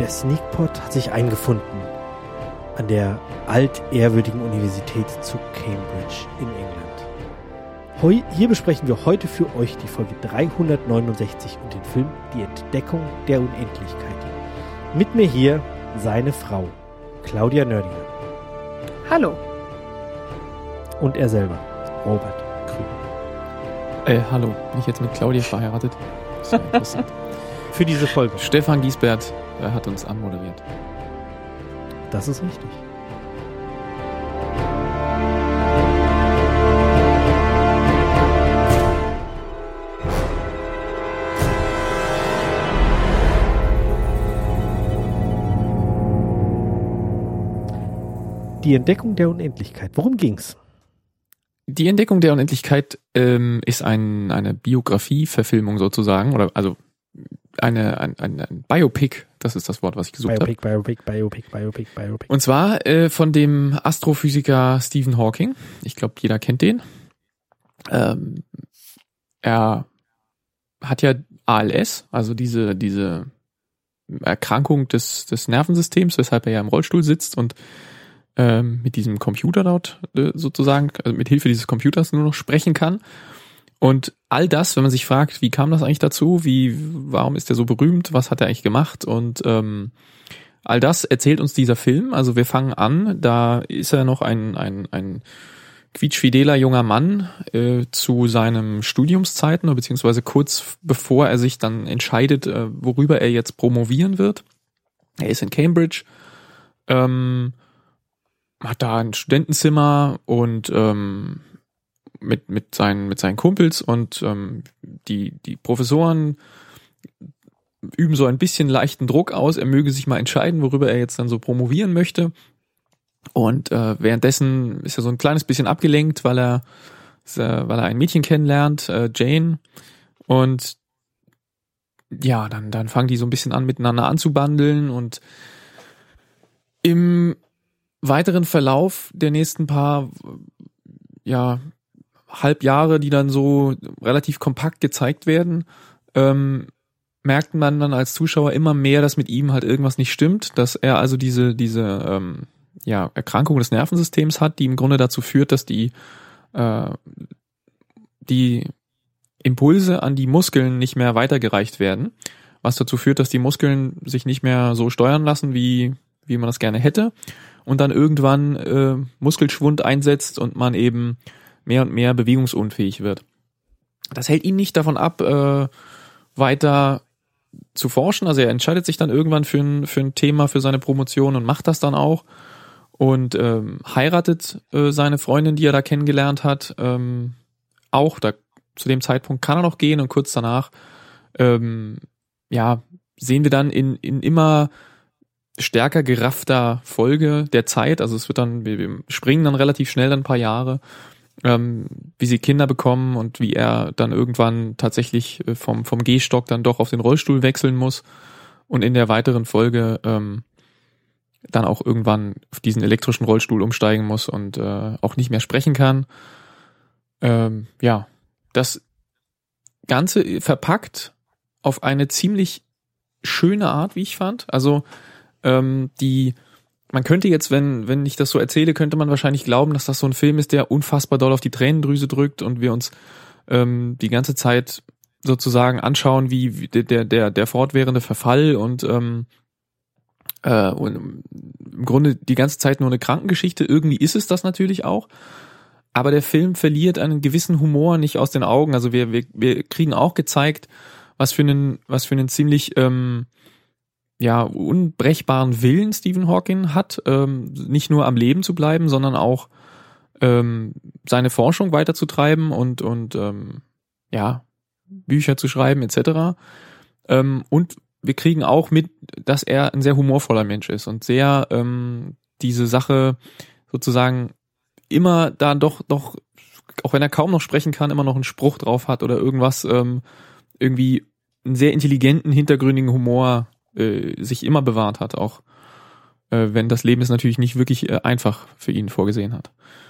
Der Sneakpot hat sich eingefunden an der altehrwürdigen Universität zu Cambridge in England. Hier besprechen wir heute für euch die Folge 369 und den Film Die Entdeckung der Unendlichkeit. Mit mir hier seine Frau, Claudia Nördiger. Hallo. Und er selber, Robert Krüger. Hallo, bin ich jetzt mit Claudia verheiratet? Das ist ja interessant. Für diese Folge. Stefan Giesbert hat uns anmoderiert. Das ist richtig. Die Entdeckung der Unendlichkeit. Worum ging's? Die Entdeckung der Unendlichkeit ist eine Biografie-Verfilmung sozusagen, oder also ein Biopic, das ist das Wort, was ich gesucht habe. Biopic. Und zwar von dem Astrophysiker Stephen Hawking. Ich glaube, jeder kennt den. Er hat ja ALS, also diese Erkrankung des Nervensystems, weshalb er ja im Rollstuhl sitzt und mit diesem Computer dort sozusagen, also mit Hilfe dieses Computers nur noch sprechen kann. Und all das, wenn man sich fragt, wie kam das eigentlich dazu, warum ist er so berühmt, was hat er eigentlich gemacht, und all das erzählt uns dieser Film. Also wir fangen an, da ist er noch ein quietschfideler junger Mann zu seinem Studiumszeiten, beziehungsweise kurz bevor er sich dann entscheidet, worüber er jetzt promovieren wird. Er ist in Cambridge, hat da ein Studentenzimmer und mit seinen Kumpels, und die Professoren üben so ein bisschen leichten Druck aus, er möge sich mal entscheiden, worüber er jetzt dann so promovieren möchte. Und währenddessen ist er so ein kleines bisschen abgelenkt, weil er ein Mädchen kennenlernt, Jane. Und ja, dann fangen die so ein bisschen an, miteinander anzubandeln, und im weiteren Verlauf der nächsten paar Halbjahre, die dann so relativ kompakt gezeigt werden, merkt man dann als Zuschauer immer mehr, dass mit ihm halt irgendwas nicht stimmt, dass er also diese Erkrankung des Nervensystems hat, die im Grunde dazu führt, dass die Impulse an die Muskeln nicht mehr weitergereicht werden, was dazu führt, dass die Muskeln sich nicht mehr so steuern lassen, wie man das gerne hätte, und dann irgendwann Muskelschwund einsetzt und man eben mehr und mehr bewegungsunfähig wird. Das hält ihn nicht davon ab, weiter zu forschen. Also er entscheidet sich dann irgendwann für ein Thema für seine Promotion und macht das dann auch und heiratet seine Freundin, die er da kennengelernt hat, auch. Zu dem Zeitpunkt kann er noch gehen, und kurz danach sehen wir dann in immer stärker geraffter Folge der Zeit, also es wird dann, wir springen dann relativ schnell ein paar Jahre, wie sie Kinder bekommen und wie er dann irgendwann tatsächlich vom Gehstock dann doch auf den Rollstuhl wechseln muss und in der weiteren Folge dann auch irgendwann auf diesen elektrischen Rollstuhl umsteigen muss und auch nicht mehr sprechen kann. Das Ganze verpackt auf eine ziemlich schöne Art, wie ich fand. Also man könnte jetzt, wenn ich das so erzähle, könnte man wahrscheinlich glauben, dass das so ein Film ist, der unfassbar doll auf die Tränendrüse drückt und wir uns die ganze Zeit sozusagen anschauen, wie der fortwährende Verfall und im Grunde die ganze Zeit nur eine Krankengeschichte. Irgendwie ist es das natürlich auch. Aber der Film verliert einen gewissen Humor nicht aus den Augen. Also wir kriegen auch gezeigt, was für einen ziemlich unbrechbaren Willen Stephen Hawking hat, nicht nur am Leben zu bleiben, sondern auch seine Forschung weiterzutreiben und Bücher zu schreiben etc. Und wir kriegen auch mit, dass er ein sehr humorvoller Mensch ist und sehr diese Sache sozusagen immer da doch, auch wenn er kaum noch sprechen kann, immer noch einen Spruch drauf hat oder irgendwas, irgendwie einen sehr intelligenten, hintergründigen Humor sich immer bewahrt hat, auch wenn das Leben es natürlich nicht wirklich einfach für ihn vorgesehen hat.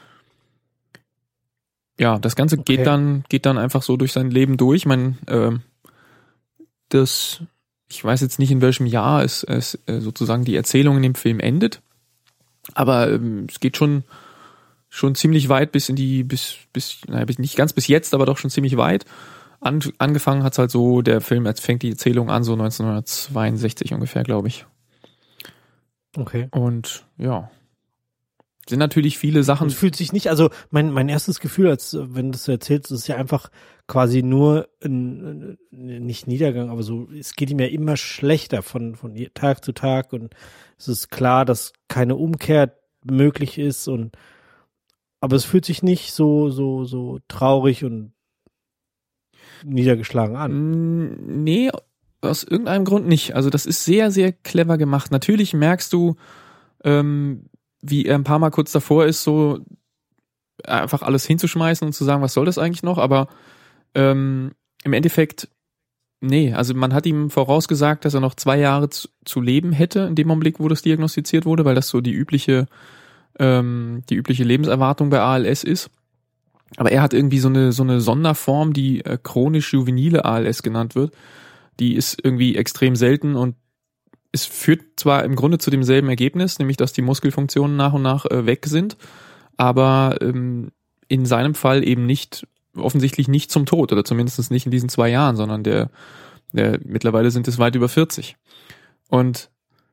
Ja, das Ganze geht dann einfach so durch sein Leben durch. Ich meine, das ich weiß jetzt nicht, in welchem Jahr es sozusagen die Erzählung in dem Film endet, aber es geht schon ziemlich weit bis nicht ganz bis jetzt, aber doch schon ziemlich weit. Angefangen hat's halt so, der Film fängt die Erzählung an, so 1962 ungefähr, glaube ich. Okay. Und ja, sind natürlich viele Sachen. Es fühlt sich nicht, also mein erstes Gefühl, als wenn du das so erzählst, ist ja einfach quasi nur nicht Niedergang, aber so, es geht ihm ja immer schlechter von Tag zu Tag und es ist klar, dass keine Umkehr möglich ist aber es fühlt sich nicht so traurig und niedergeschlagen an. Nee, aus irgendeinem Grund nicht. Also das ist sehr, sehr clever gemacht. Natürlich merkst du, wie er ein paar Mal kurz davor ist, so einfach alles hinzuschmeißen und zu sagen, was soll das eigentlich noch? Aber im Endeffekt, nee, also man hat ihm vorausgesagt, dass er noch 2 Jahre zu leben hätte, in dem Augenblick, wo das diagnostiziert wurde, weil das so die übliche Lebenserwartung bei ALS ist. Aber er hat irgendwie so eine Sonderform, die chronisch-juvenile ALS genannt wird. Die ist irgendwie extrem selten und es führt zwar im Grunde zu demselben Ergebnis, nämlich dass die Muskelfunktionen nach und nach weg sind, aber in seinem Fall eben offensichtlich nicht zum Tod oder zumindest nicht in diesen 2 Jahren, sondern der mittlerweile sind es weit über 40. Und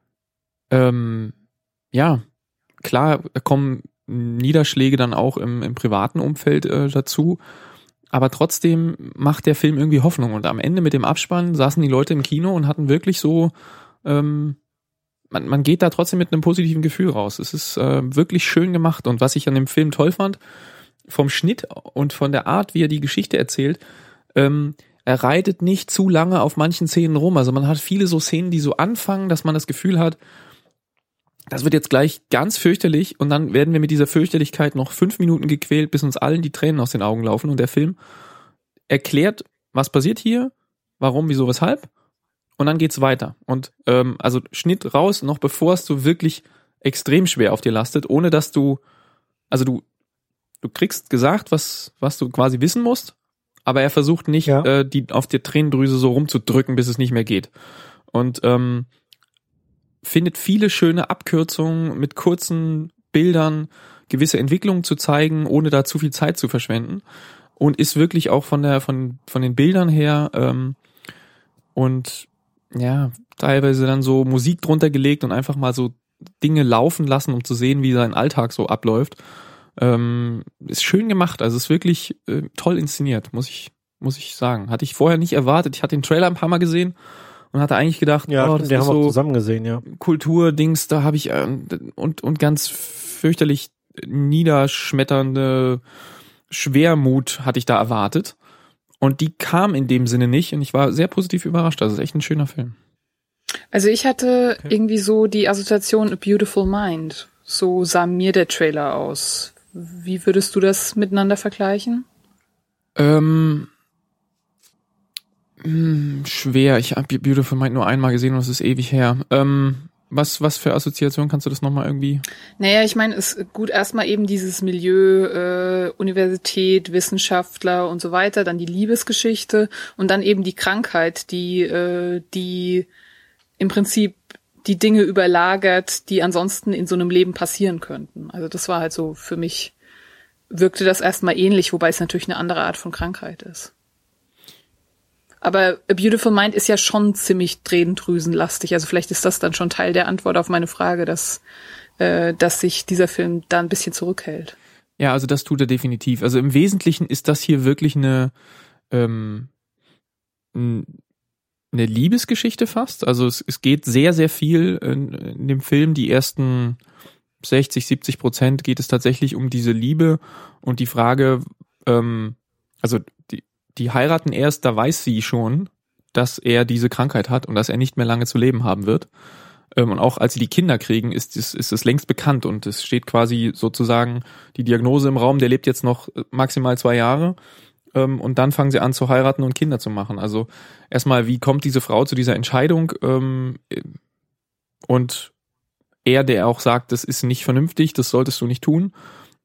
ja, klar kommen Niederschläge dann auch im privaten Umfeld dazu, aber trotzdem macht der Film irgendwie Hoffnung und am Ende mit dem Abspann saßen die Leute im Kino und hatten wirklich so, man geht da trotzdem mit einem positiven Gefühl raus. Es ist wirklich schön gemacht und was ich an dem Film toll fand, vom Schnitt und von der Art, wie er die Geschichte erzählt, er reitet nicht zu lange auf manchen Szenen rum. Also man hat viele so Szenen, die so anfangen, dass man das Gefühl hat, das wird jetzt gleich ganz fürchterlich und dann werden wir mit dieser Fürchterlichkeit noch 5 Minuten gequält, bis uns allen die Tränen aus den Augen laufen und der Film erklärt, was passiert hier, warum, wieso, weshalb und dann geht's weiter. Und also Schnitt raus, noch bevor es so wirklich extrem schwer auf dir lastet, ohne dass du kriegst gesagt, was du quasi wissen musst, aber er versucht nicht, die auf der Tränendrüse so rumzudrücken, bis es nicht mehr geht. Und findet viele schöne Abkürzungen mit kurzen Bildern, gewisse Entwicklungen zu zeigen, ohne da zu viel Zeit zu verschwenden. Und ist wirklich auch von den Bildern her und ja, teilweise dann so Musik drunter gelegt und einfach mal so Dinge laufen lassen, um zu sehen, wie sein Alltag so abläuft. Ist schön gemacht, also ist wirklich toll inszeniert, muss ich sagen. Hatte ich vorher nicht erwartet. Ich hatte den Trailer ein paar Mal gesehen und hatte eigentlich gedacht, das haben ist wir so auch zusammen gesehen, ja. Kulturdings, da habe ich und ganz fürchterlich niederschmetternde Schwermut hatte ich da erwartet. Und die kam in dem Sinne nicht und ich war sehr positiv überrascht. Also es ist echt ein schöner Film. Also ich hatte irgendwie so die Assoziation A Beautiful Mind. So sah mir der Trailer aus. Wie würdest du das miteinander vergleichen? Schwer. Ich habe Beautiful Mind nur einmal gesehen und es ist ewig her. Was für Assoziation kannst du das nochmal irgendwie? Naja, ich meine, es ist gut erstmal eben dieses Milieu, Universität, Wissenschaftler und so weiter, dann die Liebesgeschichte und dann eben die Krankheit, die im Prinzip die Dinge überlagert, die ansonsten in so einem Leben passieren könnten. Also das war halt so, für mich wirkte das erstmal ähnlich, wobei es natürlich eine andere Art von Krankheit ist. Aber A Beautiful Mind ist ja schon ziemlich tränendrüsenlastig. Also vielleicht ist das dann schon Teil der Antwort auf meine Frage, dass sich dieser Film da ein bisschen zurückhält. Ja, also das tut er definitiv. Also im Wesentlichen ist das hier wirklich eine Liebesgeschichte fast. Also es geht sehr, sehr viel in dem Film. Die ersten 60-70% geht es tatsächlich um diese Liebe und die Frage, also die heiraten erst, da weiß sie schon, dass er diese Krankheit hat und dass er nicht mehr lange zu leben haben wird. Und auch als sie die Kinder kriegen, ist es längst bekannt und es steht quasi sozusagen die Diagnose im Raum, der lebt jetzt noch maximal 2 Jahre. Und dann fangen sie an zu heiraten und Kinder zu machen. Also erstmal, wie kommt diese Frau zu dieser Entscheidung? Und er, der auch sagt, das ist nicht vernünftig, das solltest du nicht tun.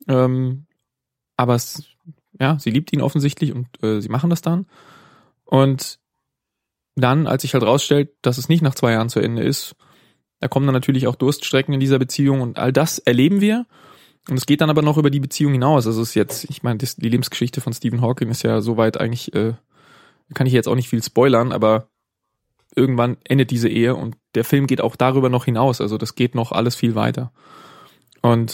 Aber sie liebt ihn offensichtlich und sie machen das dann. Und dann, als sich halt rausstellt, dass es nicht nach 2 Jahren zu Ende ist, da kommen dann natürlich auch Durststrecken in dieser Beziehung und all das erleben wir. Und es geht dann aber noch über die Beziehung hinaus. Also es ist jetzt, ich meine, die Lebensgeschichte von Stephen Hawking ist ja soweit eigentlich, kann ich jetzt auch nicht viel spoilern, aber irgendwann endet diese Ehe und der Film geht auch darüber noch hinaus. Also das geht noch alles viel weiter. Und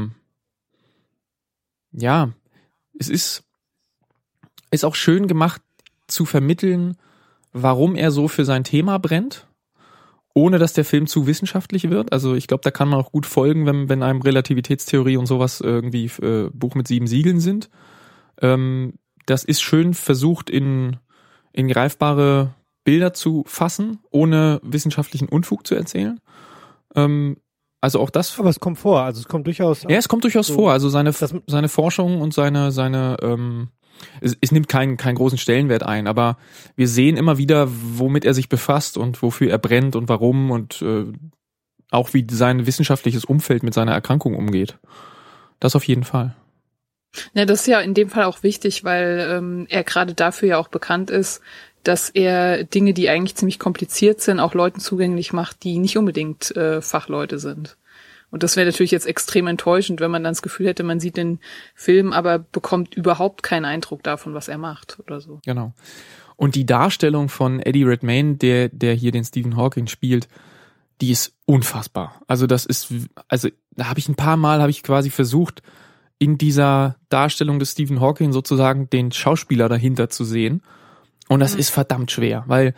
ja, es ist auch schön gemacht zu vermitteln, warum er so für sein Thema brennt, ohne dass der Film zu wissenschaftlich wird. Also ich glaube, da kann man auch gut folgen, wenn einem Relativitätstheorie und sowas irgendwie Buch mit 7 Siegeln sind. Das ist schön versucht in greifbare Bilder zu fassen, ohne wissenschaftlichen Unfug zu erzählen. Also auch das. Aber es kommt vor, also es kommt durchaus. Ja, es kommt durchaus vor. Also seine Forschung und seine es nimmt keinen großen Stellenwert ein, aber wir sehen immer wieder, womit er sich befasst und wofür er brennt und warum und auch wie sein wissenschaftliches Umfeld mit seiner Erkrankung umgeht. Das auf jeden Fall. Ja, das ist ja in dem Fall auch wichtig, weil er gerade dafür ja auch bekannt ist, dass er Dinge, die eigentlich ziemlich kompliziert sind, auch Leuten zugänglich macht, die nicht unbedingt Fachleute sind. Und das wäre natürlich jetzt extrem enttäuschend, wenn man dann das Gefühl hätte, man sieht den Film, aber bekommt überhaupt keinen Eindruck davon, was er macht oder so. Genau. Und die Darstellung von Eddie Redmayne, der hier den Stephen Hawking spielt, die ist unfassbar. Also da habe ich ein paar Mal quasi versucht, in dieser Darstellung des Stephen Hawking sozusagen den Schauspieler dahinter zu sehen. Und das ist verdammt schwer, weil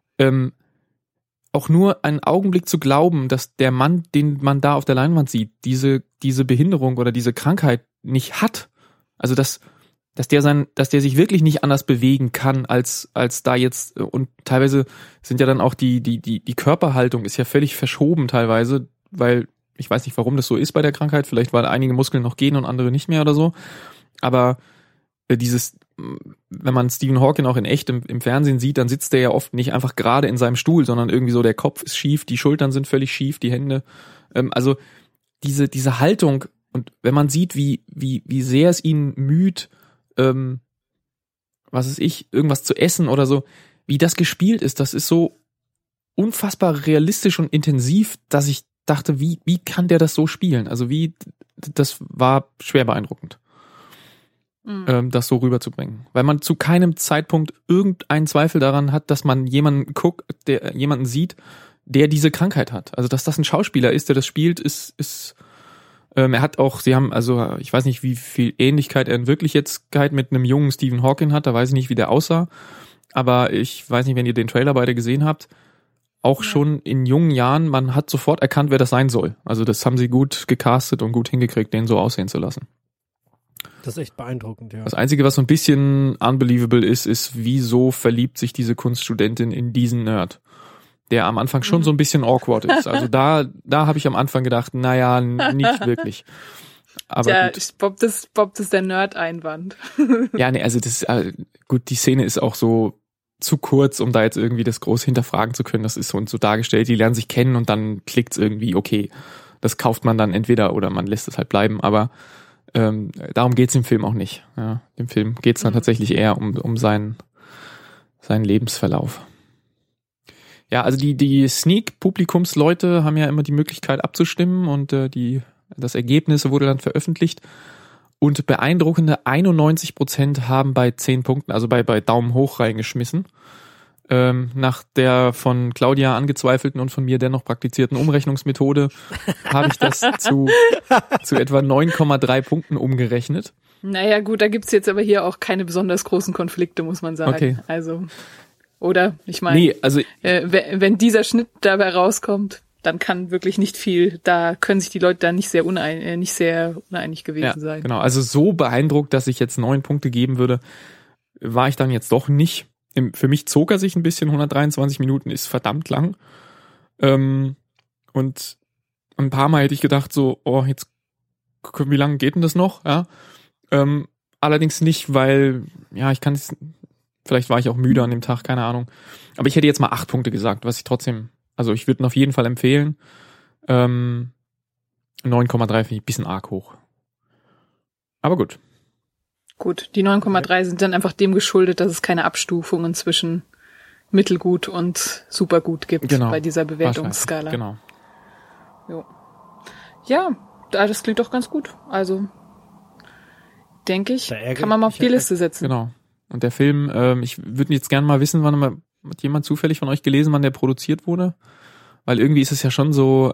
auch nur einen Augenblick zu glauben, dass der Mann, den man da auf der Leinwand sieht, diese Behinderung oder diese Krankheit nicht hat. Also dass der sich wirklich nicht anders bewegen kann als da jetzt, und teilweise sind ja dann auch die Körperhaltung ist ja völlig verschoben teilweise, weil ich weiß nicht, warum das so ist bei der Krankheit, vielleicht weil einige Muskeln noch gehen und andere nicht mehr oder so, aber wenn man Stephen Hawking auch in echt im Fernsehen sieht, dann sitzt der ja oft nicht einfach gerade in seinem Stuhl, sondern irgendwie so der Kopf ist schief, die Schultern sind völlig schief, die Hände. Also diese Haltung, und wenn man sieht, wie sehr es ihn müht, irgendwas zu essen oder so, wie das gespielt ist, das ist so unfassbar realistisch und intensiv, dass ich dachte, wie kann der das so spielen? Also das war schwer beeindruckend. Das so rüberzubringen. Weil man zu keinem Zeitpunkt irgendeinen Zweifel daran hat, dass man jemanden sieht, der diese Krankheit hat. Also dass das ein Schauspieler ist, der das spielt, ist er hat auch, ich weiß nicht, wie viel Ähnlichkeit er in Wirklichkeit mit einem jungen Stephen Hawking hat, da weiß ich nicht, wie der aussah, aber ich weiß nicht, wenn ihr den Trailer beide gesehen habt, auch schon in jungen Jahren, man hat sofort erkannt, wer das sein soll. Also das haben sie gut gecastet und gut hingekriegt, den so aussehen zu lassen. Das ist echt beeindruckend, ja. Das Einzige, was so ein bisschen unbelievable ist, wieso verliebt sich diese Kunststudentin in diesen Nerd, der am Anfang schon so ein bisschen awkward ist. Also da habe ich am Anfang gedacht, naja, nicht wirklich. Aber ja, gut. Bob ist der Nerd-Einwand. Ja, nee, also das gut, die Szene ist auch so zu kurz, um da jetzt irgendwie das groß hinterfragen zu können. Das ist so dargestellt, die lernen sich kennen und dann klickt's irgendwie, okay, das kauft man dann entweder oder man lässt es halt bleiben, aber darum geht's im Film auch nicht. Ja, im Film geht's dann tatsächlich eher um seinen Lebensverlauf. Ja, also die Sneak-Publikumsleute haben ja immer die Möglichkeit abzustimmen und das Ergebnis wurde dann veröffentlicht und beeindruckende 91% haben bei 10 Punkten, also bei Daumen hoch reingeschmissen. Nach der von Claudia angezweifelten und von mir dennoch praktizierten Umrechnungsmethode habe ich das zu etwa 9,3 Punkten umgerechnet. Naja gut, da gibt's jetzt aber hier auch keine besonders großen Konflikte, muss man sagen. Okay. Also, oder? Ich meine, wenn dieser Schnitt dabei rauskommt, dann kann wirklich nicht viel, da können sich die Leute dann nicht sehr uneinig gewesen sein. Genau, also so beeindruckt, dass ich jetzt 9 Punkte geben würde, war ich dann jetzt doch nicht. Für mich zog er sich ein bisschen, 123 Minuten ist verdammt lang. Und ein paar Mal hätte ich gedacht so, jetzt, wie lange geht denn das noch? Ja. Allerdings nicht, weil, ja, vielleicht war ich auch müde an dem Tag, keine Ahnung. Aber ich hätte jetzt mal 8 Punkte gesagt, was ich trotzdem, also ich würde ihn auf jeden Fall empfehlen. 9,3 finde ich ein bisschen arg hoch. Aber gut. Gut, die 9,3 sind dann einfach dem geschuldet, dass es keine Abstufungen zwischen mittelgut und supergut gibt Genau. bei dieser Bewertungsskala. Genau. Jo. Ja, das klingt doch ganz gut. Also, denke ich, kann man mal auf die Liste setzen. Genau. Und der Film, ich würde jetzt gerne mal wissen, hat jemand zufällig von euch gelesen, wann der produziert wurde? Weil irgendwie ist es ja schon so,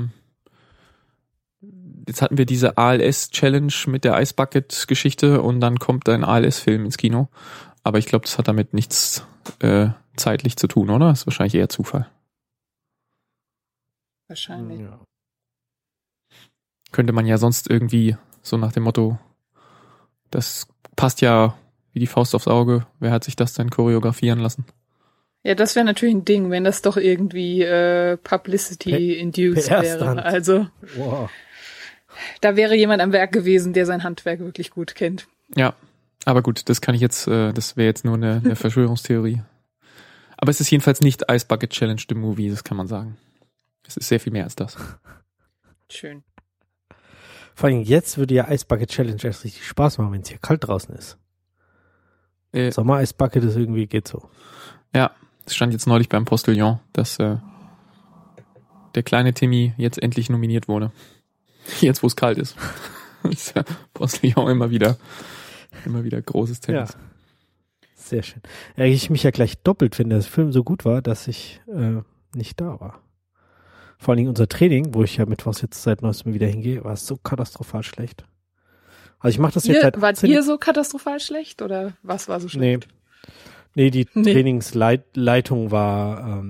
jetzt hatten wir diese ALS-Challenge mit der Ice Bucket-Geschichte und dann kommt ein ALS-Film ins Kino. Aber ich glaube, das hat damit nichts zeitlich zu tun, oder? Das ist wahrscheinlich eher Zufall. Wahrscheinlich. Ja. Könnte man ja sonst irgendwie so nach dem Motto, das passt ja wie die Faust aufs Auge. Wer hat sich das denn choreografieren lassen? Ja, das wäre natürlich ein Ding, wenn das doch irgendwie Publicity-induced wäre. Also Wow. da wäre jemand am Werk gewesen, der sein Handwerk wirklich gut kennt. Ja, aber gut, das kann ich jetzt, das wäre jetzt nur eine Verschwörungstheorie. Aber es ist jedenfalls nicht Ice Bucket Challenge the Movie, das kann man sagen. Es ist sehr viel mehr als das. Schön. Vor allem jetzt würde ja Ice Bucket Challenge erst richtig Spaß machen, wenn es hier kalt draußen ist. Sommer Ice Bucket ist irgendwie, geht so. Ja, das stand jetzt neulich beim Postillon, dass der kleine Timmy jetzt endlich nominiert wurde. Jetzt, wo es kalt ist. Ist der Postillon immer wieder großes Tennis. Ja. Sehr schön. Ärgere ich mich ja gleich doppelt, wenn der Film so gut war, dass ich nicht da war. Vor allen Dingen unser Training, wo ich ja mittwochs jetzt seit neuestem wieder hingehe, war so katastrophal schlecht. Also ich mache das jetzt seit 18 Wart ihr so katastrophal schlecht oder was war so schlecht? Nee, die Trainingsleitung war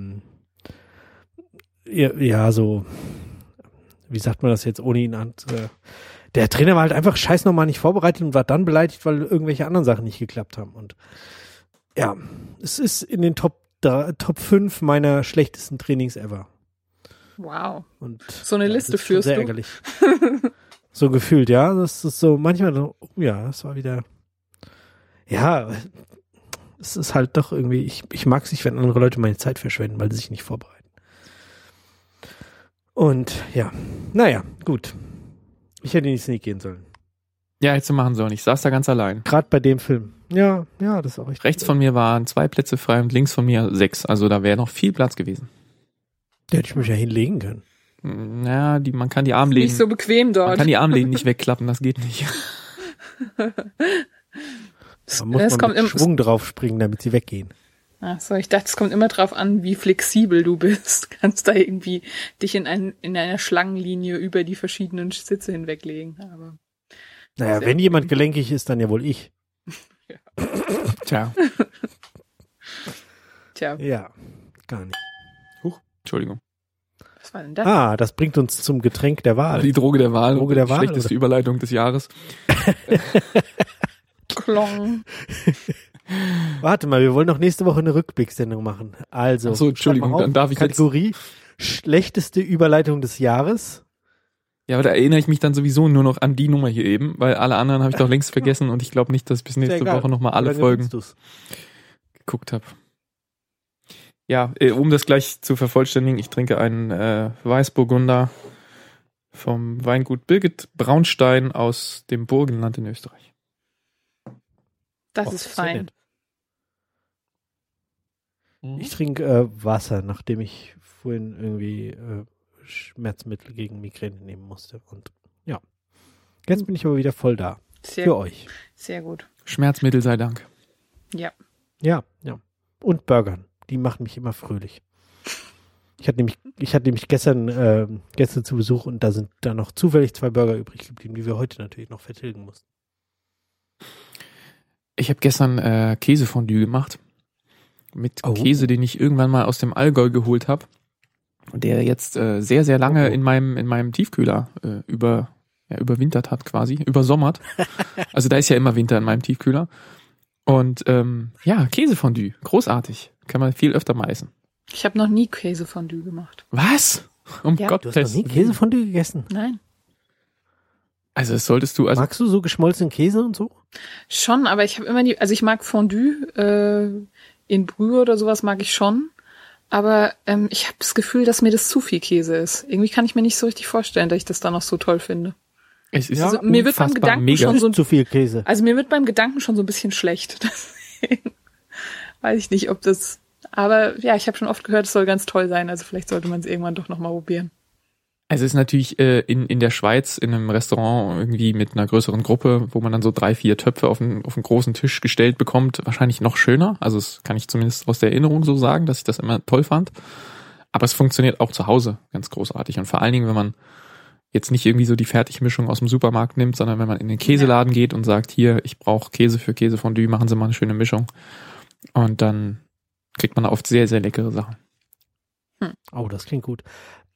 ja so, wie sagt man das jetzt, ohne ihn an. Der Trainer war halt einfach scheiß nochmal nicht vorbereitet und war dann beleidigt, weil irgendwelche anderen Sachen nicht geklappt haben. Und ja, es ist in den Top 5 meiner schlechtesten Trainings ever. Wow. Und so eine Liste führst sehr du? Ärgerlich. So gefühlt, ja. Das ist so manchmal, ja, das war wieder, ja, es ist halt doch irgendwie, ich mag es nicht, wenn andere Leute meine Zeit verschwenden, weil sie sich nicht vorbereiten. Und ja, naja, gut. Ich hätte in die Sneak gehen sollen. Ja, hättest du machen sollen. Ich saß da ganz allein. Gerade bei dem Film. Ja, das ist auch richtig. Rechts von mir waren 2 Plätze frei und links von mir 6. Also da wäre noch viel Platz gewesen. Da hätte ich mich ja hinlegen können. Naja, man kann die Armlehnen. Nicht so bequem dort. Man kann die Armlehnen nicht wegklappen, das geht nicht. Da muss man mit Schwung drauf springen, damit sie weggehen. Ach so, ich dachte, es kommt immer drauf an, wie flexibel du bist. Du kannst da irgendwie dich in einer Schlangenlinie über die verschiedenen Sitze hinweglegen. Aber naja, wenn jemand gelenkig ist, dann ja wohl ich. Ja. Tja. Ja, gar nicht. Entschuldigung. Was war denn das? Das bringt uns zum Getränk der Wahl. Die Droge der Wahl. Droge der Wahl, schlechteste oder? Überleitung des Jahres. Klong. Warte mal, wir wollen noch nächste Woche eine Rückblicksendung machen. Also, Ach so, Entschuldigung, schreib mal auf, dann darf ich Kategorie schlechteste Überleitung des Jahres. Ja, aber da erinnere ich mich dann sowieso nur noch an die Nummer hier eben, weil alle anderen habe ich doch längst vergessen und ich glaube nicht, dass ich bis nächste Woche nochmal alle Folgen geguckt habe. Ja, um das gleich zu vervollständigen, ich trinke einen Weißburgunder vom Weingut Birgit Braunstein aus dem Burgenland in Österreich. Das ist fein. Ich trinke Wasser, nachdem ich vorhin irgendwie Schmerzmittel gegen Migräne nehmen musste. Und ja, jetzt bin ich aber wieder voll da. Für euch. Sehr gut. Schmerzmittel sei Dank. Ja. Ja. Und Burgern. Die machen mich immer fröhlich. Ich hatte nämlich gestern zu Besuch und da sind da noch zufällig 2 Burger übrig geblieben, die wir heute natürlich noch vertilgen mussten. Ich habe gestern Käsefondue gemacht. Mit Käse, den ich irgendwann mal aus dem Allgäu geholt habe. Und der jetzt sehr, sehr lange in meinem Tiefkühler überwintert hat quasi. Übersommert. Also da ist ja immer Winter in meinem Tiefkühler. Und Käsefondue. Großartig. Kann man viel öfter mal essen. Ich habe noch nie Käsefondue gemacht. Was? Du hast noch nie Käsefondue gegessen? Nein. Also das solltest du... Magst du so geschmolzenen Käse und so? Schon, aber ich habe immer ich mag Fondue in Brühe oder sowas mag ich schon. Aber ich habe das Gefühl, dass mir das zu viel Käse ist. Irgendwie kann ich mir nicht so richtig vorstellen, dass ich das da noch so toll finde. Es ist also, mir wird beim Gedanken schon so zu viel Käse. Also mir wird beim Gedanken schon so ein bisschen schlecht. Deswegen weiß ich nicht, ob das Aber ja, ich habe schon oft gehört, es soll ganz toll sein. Also vielleicht sollte man es irgendwann doch nochmal probieren. Es ist natürlich in der Schweiz in einem Restaurant irgendwie mit einer größeren Gruppe, wo man dann so 3-4 Töpfe auf einen großen Tisch gestellt bekommt, wahrscheinlich noch schöner. Also das kann ich zumindest aus der Erinnerung so sagen, dass ich das immer toll fand. Aber es funktioniert auch zu Hause ganz großartig. Und vor allen Dingen, wenn man jetzt nicht irgendwie so die Fertigmischung aus dem Supermarkt nimmt, sondern wenn man in den Käseladen geht und sagt, hier, ich brauche Käse für Käsefondue, machen Sie mal eine schöne Mischung. Und dann kriegt man oft sehr, sehr leckere Sachen. Oh, das klingt gut.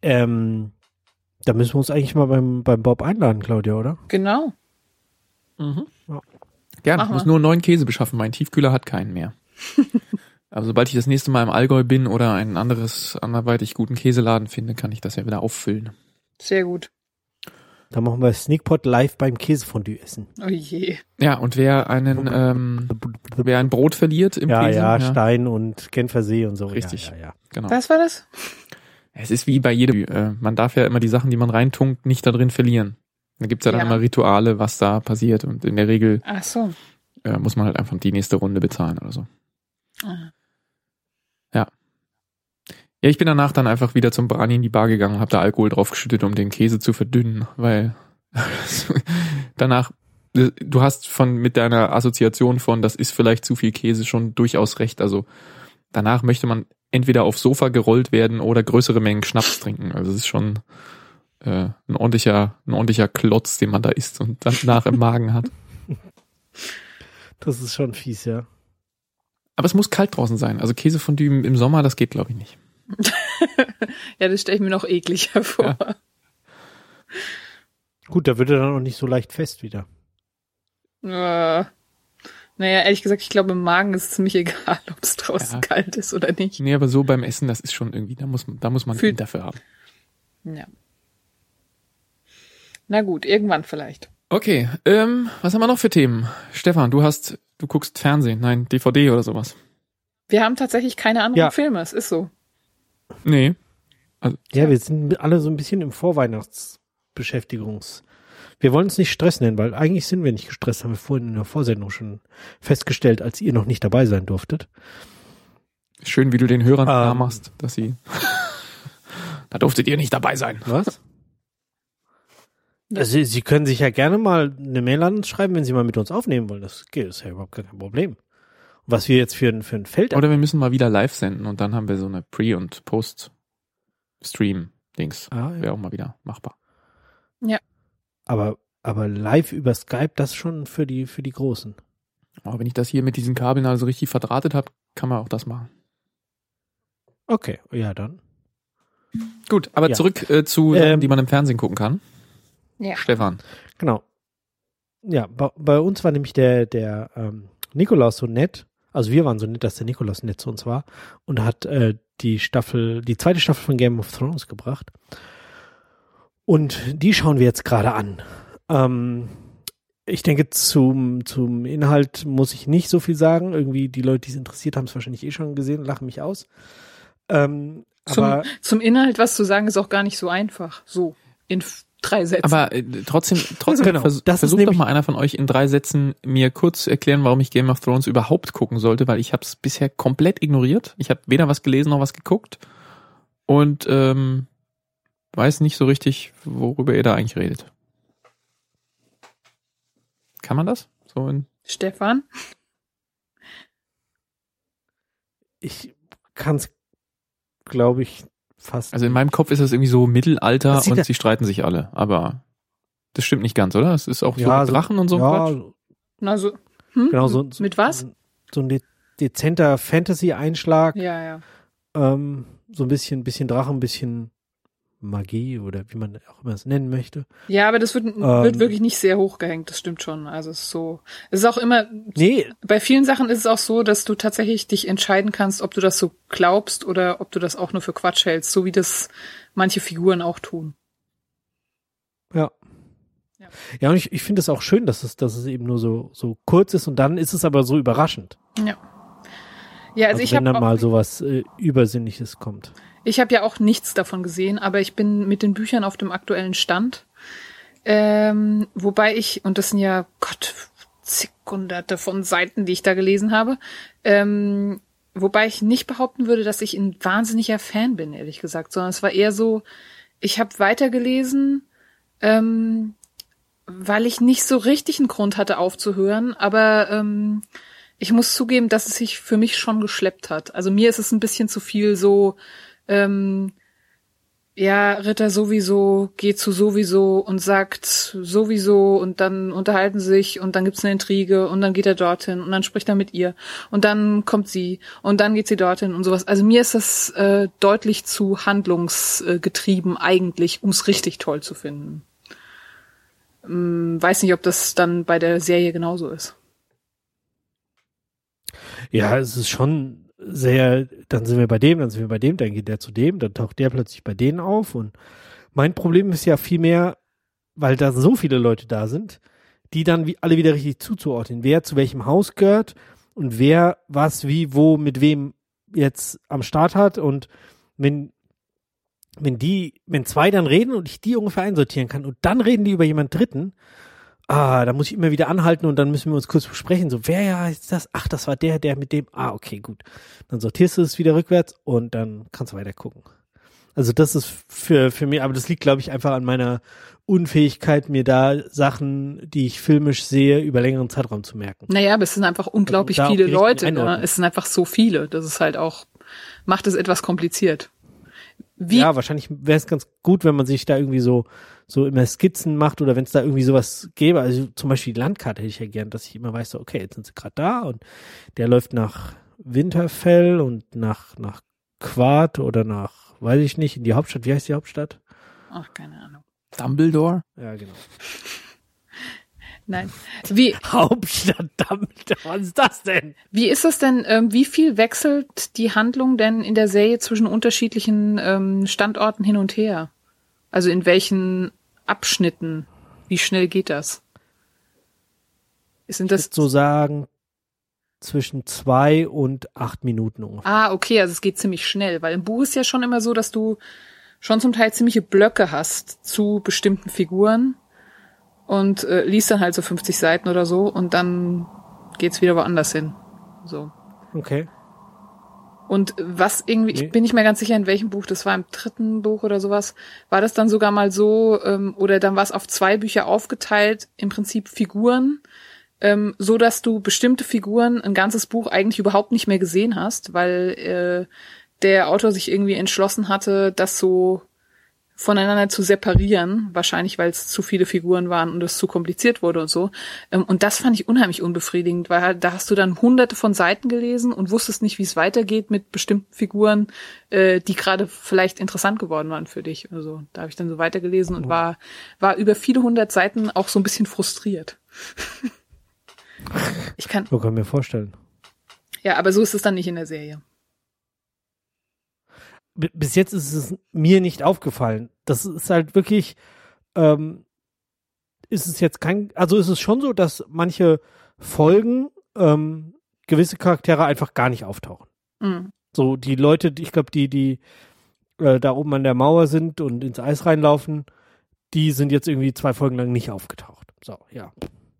Da müssen wir uns eigentlich mal beim Bob einladen, Claudia, oder? Genau. Mhm. Ja. Gerne, ich muss nur 9 Käse beschaffen, mein Tiefkühler hat keinen mehr. Aber sobald ich das nächste Mal im Allgäu bin oder einen anderweitig guten Käseladen finde, kann ich das ja wieder auffüllen. Sehr gut. Dann machen wir Sneakpot live beim Käsefondue essen. Oh je. Ja, und wer ein Brot verliert im Käse. Ja, Stein und Genfersee und so. Richtig. Ja. Genau. Was war das? Es ist wie bei jedem, man darf ja immer die Sachen, die man reintunkt, nicht da drin verlieren. Da gibt's ja dann immer Rituale, was da passiert und in der Regel Ach so. Muss man halt einfach die nächste Runde bezahlen oder so. Aha. Ja, ich bin danach dann einfach wieder zum Brani in die Bar gegangen und habe da Alkohol draufgeschüttet, um den Käse zu verdünnen, weil danach, du hast mit deiner Assoziation von, das ist vielleicht zu viel Käse schon durchaus recht, also danach möchte man entweder aufs Sofa gerollt werden oder größere Mengen Schnaps trinken. Also es ist schon ein ordentlicher Klotz, den man da isst und dann nach im Magen hat. Das ist schon fies, ja. Aber es muss kalt draußen sein. Also Käsefondue im Sommer, das geht, glaube ich, nicht. Ja, das stelle ich mir noch ekliger vor. Ja. Gut, da wird er dann auch nicht so leicht fest wieder. Naja, ehrlich gesagt, ich glaube, im Magen ist es ziemlich egal, ob es draußen kalt ist oder nicht. Nee, aber so beim Essen, das ist schon irgendwie, da muss man ihn dafür haben. Ja. Na gut, irgendwann vielleicht. Okay, was haben wir noch für Themen? Stefan, du guckst Fernsehen, nein, DVD oder sowas. Wir haben tatsächlich keine anderen Filme, es ist so. Nee. Also, ja, wir sind alle so ein bisschen im Vorweihnachtsbeschäftigungs... Wir wollen uns nicht Stress nennen, weil eigentlich sind wir nicht gestresst, haben wir vorhin in der Vorsendung schon festgestellt, als ihr noch nicht dabei sein durftet. Schön, wie du den Hörern klar machst, dass sie... Da durftet ihr nicht dabei sein. Was? Also, Sie können sich ja gerne mal eine Mail an uns schreiben, wenn Sie mal mit uns aufnehmen wollen. Das ist ja überhaupt kein Problem. Was wir jetzt für ein Feld... Oder wir müssen mal wieder live senden und dann haben wir so eine Pre- und Post-Stream-Dings. Wäre auch mal wieder machbar. Ja. Aber live über Skype, das schon für die Großen. Aber wenn ich das hier mit diesen Kabeln also richtig verdrahtet habe, kann man auch das machen. Okay, ja dann. Gut, aber zurück zu Sachen, die man im Fernsehen gucken kann. Ja. Stefan. Genau. Ja, bei uns war nämlich der Nikolaus so nett. Also wir waren so nett, dass der Nikolaus nett zu uns war und hat die zweite Staffel von Game of Thrones gebracht. Und die schauen wir jetzt gerade an. Ich denke, zum Inhalt muss ich nicht so viel sagen. Irgendwie die Leute, die es interessiert, haben es wahrscheinlich eh schon gesehen und lachen mich aus. Aber zum Inhalt was zu sagen, ist auch gar nicht so einfach. So, in 3 Sätzen. Aber trotzdem genau, versucht doch mal einer von euch in 3 Sätzen mir kurz erklären, warum ich Game of Thrones überhaupt gucken sollte, weil ich habe es bisher komplett ignoriert. Ich habe weder was gelesen noch was geguckt und weiß nicht so richtig, worüber ihr da eigentlich redet. Kann man das? So in Stefan? Ich kann es, glaube ich, fast. Also in meinem Kopf ist das irgendwie so Mittelalter und sie streiten sich alle, aber das stimmt nicht ganz, oder? Es ist auch so Drachen und so ein Quatsch. Na so. Genau, so mit was? So ein dezenter Fantasy-Einschlag. Ja. So ein bisschen Drachen, ein bisschen Magie oder wie man auch immer es nennen möchte. Ja, aber das wird wirklich nicht sehr hoch gehängt, das stimmt schon. Also es ist so, es ist auch immer, bei vielen Sachen ist es auch so, dass du tatsächlich dich entscheiden kannst, ob du das so glaubst oder ob du das auch nur für Quatsch hältst, so wie das manche Figuren auch tun. Ja, und ich finde es auch schön, dass es eben nur so kurz ist und dann ist es aber so überraschend. Ja, also ich habe wenn dann mal sowas Übersinnliches kommt. Ich habe ja auch nichts davon gesehen, aber ich bin mit den Büchern auf dem aktuellen Stand. Wobei und das sind ja, zig Hunderte von Seiten, die ich da gelesen habe. Wobei ich nicht behaupten würde, dass ich ein wahnsinniger Fan bin, ehrlich gesagt, sondern es war eher so, ich habe weitergelesen, weil ich nicht so richtig einen Grund hatte aufzuhören, aber ich muss zugeben, dass es sich für mich schon geschleppt hat. Also mir ist es ein bisschen zu viel so, ja, Ritter sowieso geht zu sowieso und sagt sowieso und dann unterhalten sie sich und dann gibt's eine Intrige und dann geht er dorthin und dann spricht er mit ihr und dann kommt sie und dann geht sie dorthin und sowas. Also mir ist das deutlich zu handlungsgetrieben eigentlich, um's richtig toll zu finden. Weiß nicht, ob das dann bei der Serie genauso ist. Ja, es ist schon sehr, dann sind wir bei dem, dann geht der zu dem, dann taucht der plötzlich bei denen auf und mein Problem ist ja vielmehr, weil da so viele Leute da sind, die dann alle wieder richtig zuzuordnen, wer zu welchem Haus gehört und wer was, wie, wo, mit wem jetzt am Start hat und wenn zwei dann reden und ich die ungefähr einsortieren kann und dann reden die über jemand Dritten, da muss ich immer wieder anhalten und dann müssen wir uns kurz besprechen, so, wer ist das? Ach, das war der mit dem, okay, gut. Dann sortierst du es wieder rückwärts und dann kannst du weiter gucken. Also das ist für mich, aber das liegt, glaube ich, einfach an meiner Unfähigkeit, mir da Sachen, die ich filmisch sehe, über längeren Zeitraum zu merken. Naja, aber es sind einfach unglaublich viele Leute, ne? Es sind einfach so viele, das ist halt auch, macht es etwas kompliziert. Ja, wahrscheinlich wäre es ganz gut, wenn man sich da irgendwie so immer Skizzen macht oder wenn es da irgendwie sowas gäbe. Also zum Beispiel die Landkarte hätte ich ja gern, dass ich immer weiß, so, okay, jetzt sind sie gerade da und der läuft nach Winterfell und nach Quart oder nach, weiß ich nicht, in die Hauptstadt. Wie heißt die Hauptstadt? Ach, keine Ahnung. Dumbledore? Ja, genau. Nein. Hauptstadt Dumbledore, was ist das denn? Wie ist das denn, wie viel wechselt die Handlung denn in der Serie zwischen unterschiedlichen Standorten hin und her? Also in welchen Abschnitten? Wie schnell geht das? Sind das? Ich würde so sagen, zwischen 2 und 8 Minuten ungefähr. Okay, also es geht ziemlich schnell, weil im Buch ist ja schon immer so, dass du schon zum Teil ziemliche Blöcke hast zu bestimmten Figuren. Und liest dann halt so 50 Seiten oder so und dann geht's wieder woanders hin. So. Okay. Und was irgendwie, ich bin nicht mehr ganz sicher, in welchem Buch, das war im 3. Buch oder sowas, war das dann sogar mal so, oder dann war es auf 2 Bücher aufgeteilt, im Prinzip Figuren, so dass du bestimmte Figuren ein ganzes Buch eigentlich überhaupt nicht mehr gesehen hast, weil der Autor sich irgendwie entschlossen hatte, das so voneinander zu separieren, wahrscheinlich weil es zu viele Figuren waren und es zu kompliziert wurde und so. Und das fand ich unheimlich unbefriedigend, weil da hast du dann hunderte von Seiten gelesen und wusstest nicht, wie es weitergeht mit bestimmten Figuren, die gerade vielleicht interessant geworden waren für dich. Also da habe ich dann so weitergelesen und war über viele 100 Seiten auch so ein bisschen frustriert. So kann ich mir vorstellen. Ja, aber so ist es dann nicht in der Serie. Bis jetzt ist es mir nicht aufgefallen. Das ist halt wirklich, ist es jetzt also ist es schon so, dass manche Folgen gewisse Charaktere einfach gar nicht auftauchen. Mhm. So die Leute, ich glaube, die da oben an der Mauer sind und ins Eis reinlaufen, die sind jetzt irgendwie 2 Folgen lang nicht aufgetaucht. So, ja.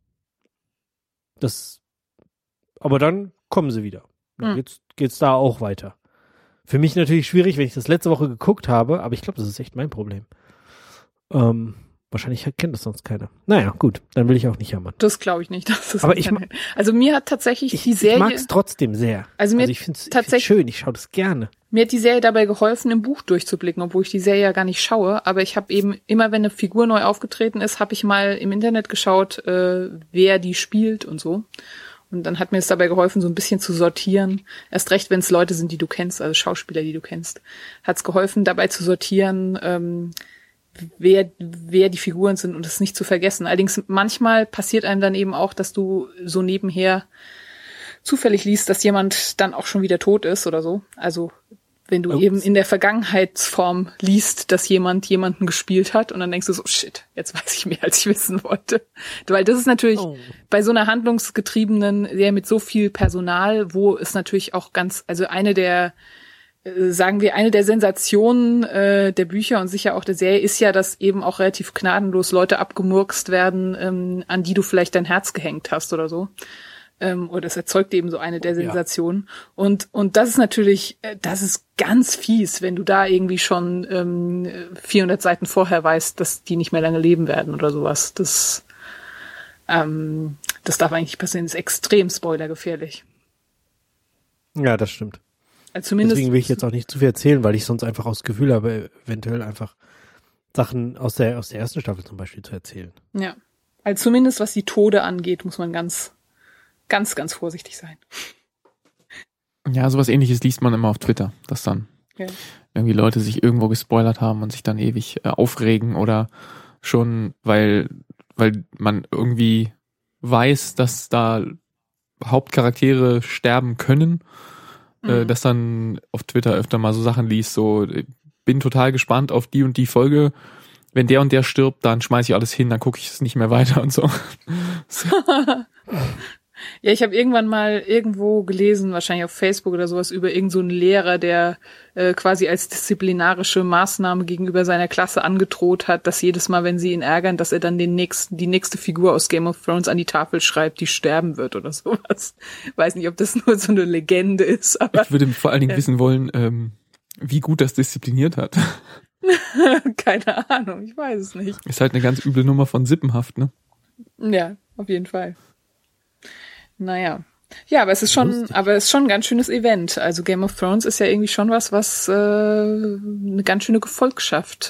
Aber dann kommen sie wieder. Dann geht's da auch weiter. Für mich natürlich schwierig, wenn ich das letzte Woche geguckt habe, aber ich glaube, das ist echt mein Problem. Wahrscheinlich kennt das sonst keiner. Naja, gut, dann will ich auch nicht jammern. Das glaube ich nicht. Aber also mir hat tatsächlich die Serie... Ich mag es trotzdem sehr. Also ich finde es schön, ich schaue das gerne. Mir hat die Serie dabei geholfen, im Buch durchzublicken, obwohl ich die Serie ja gar nicht schaue. Aber ich habe eben immer, wenn eine Figur neu aufgetreten ist, habe ich mal im Internet geschaut, wer die spielt und so. Und dann hat mir es dabei geholfen, so ein bisschen zu sortieren. Erst recht, wenn es Leute sind, die du kennst, also Schauspieler, die du kennst. Hat es geholfen, dabei zu sortieren, wer die Figuren sind und es nicht zu vergessen. Allerdings manchmal passiert einem dann eben auch, dass du so nebenher zufällig liest, dass jemand dann auch schon wieder tot ist oder so. Also wenn du eben in der Vergangenheitsform liest, dass jemand jemanden gespielt hat und dann denkst du so, shit, jetzt weiß ich mehr, als ich wissen wollte. Weil das ist natürlich bei so einer handlungsgetriebenen Serie mit so viel Personal, wo es natürlich auch also eine der Sensationen der Bücher und sicher auch der Serie ist ja, dass eben auch relativ gnadenlos Leute abgemurkst werden, an die du vielleicht dein Herz gehängt hast oder so. oder es erzeugt eben so eine der Sensationen. Und das ist natürlich, das ist ganz fies, wenn du da irgendwie schon 400 Seiten vorher weißt, dass die nicht mehr lange leben werden oder sowas. Das darf eigentlich nicht passieren, das ist extrem spoilergefährlich. Ja, das stimmt. Also zumindest deswegen will ich jetzt auch nicht zu viel erzählen, weil ich sonst einfach aus Gefühl habe, eventuell einfach Sachen aus der ersten Staffel zum Beispiel zu erzählen. Ja, also zumindest was die Tode angeht, muss man ganz, ganz, ganz vorsichtig sein. Ja, sowas Ähnliches liest man immer auf Twitter, dass dann irgendwie Leute sich irgendwo gespoilert haben und sich dann ewig aufregen oder schon, weil man irgendwie weiß, dass da Hauptcharaktere sterben können, dass dann auf Twitter öfter mal so Sachen liest, so bin total gespannt auf die und die Folge, wenn der und der stirbt, dann schmeiß ich alles hin, dann gucke ich es nicht mehr weiter und so. Ja, ich habe irgendwann mal irgendwo gelesen, wahrscheinlich auf Facebook oder sowas, über irgend so einen Lehrer, der quasi als disziplinarische Maßnahme gegenüber seiner Klasse angedroht hat, dass jedes Mal, wenn sie ihn ärgern, dass er dann die nächste Figur aus Game of Thrones an die Tafel schreibt, die sterben wird oder sowas. Weiß nicht, ob das nur so eine Legende ist, aber ich würde vor allen Dingen wissen wollen, wie gut das diszipliniert hat. Keine Ahnung, ich weiß es nicht. Ist halt eine ganz üble Nummer von Sippenhaft, ne? Ja, auf jeden Fall. Naja. Ja, aber es ist schon ein ganz schönes Event. Also Game of Thrones ist ja irgendwie schon was eine ganz schöne Gefolgschaft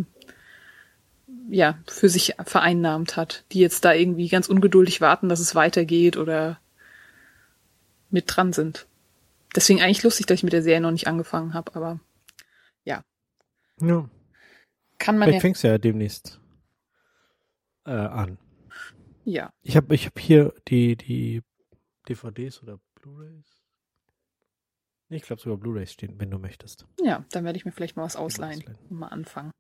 für sich vereinnahmt hat, die jetzt da irgendwie ganz ungeduldig warten, dass es weitergeht oder mit dran sind. Deswegen eigentlich lustig, dass ich mit der Serie noch nicht angefangen habe, aber ja. Ja. Kann man Vielleicht fängst du ja demnächst an. Ja. Ich hab hier die DVDs oder Blu-rays. Ich glaube sogar Blu-rays stehen, wenn du möchtest. Ja, dann werde ich mir vielleicht mal was ausleihen und mal anfangen.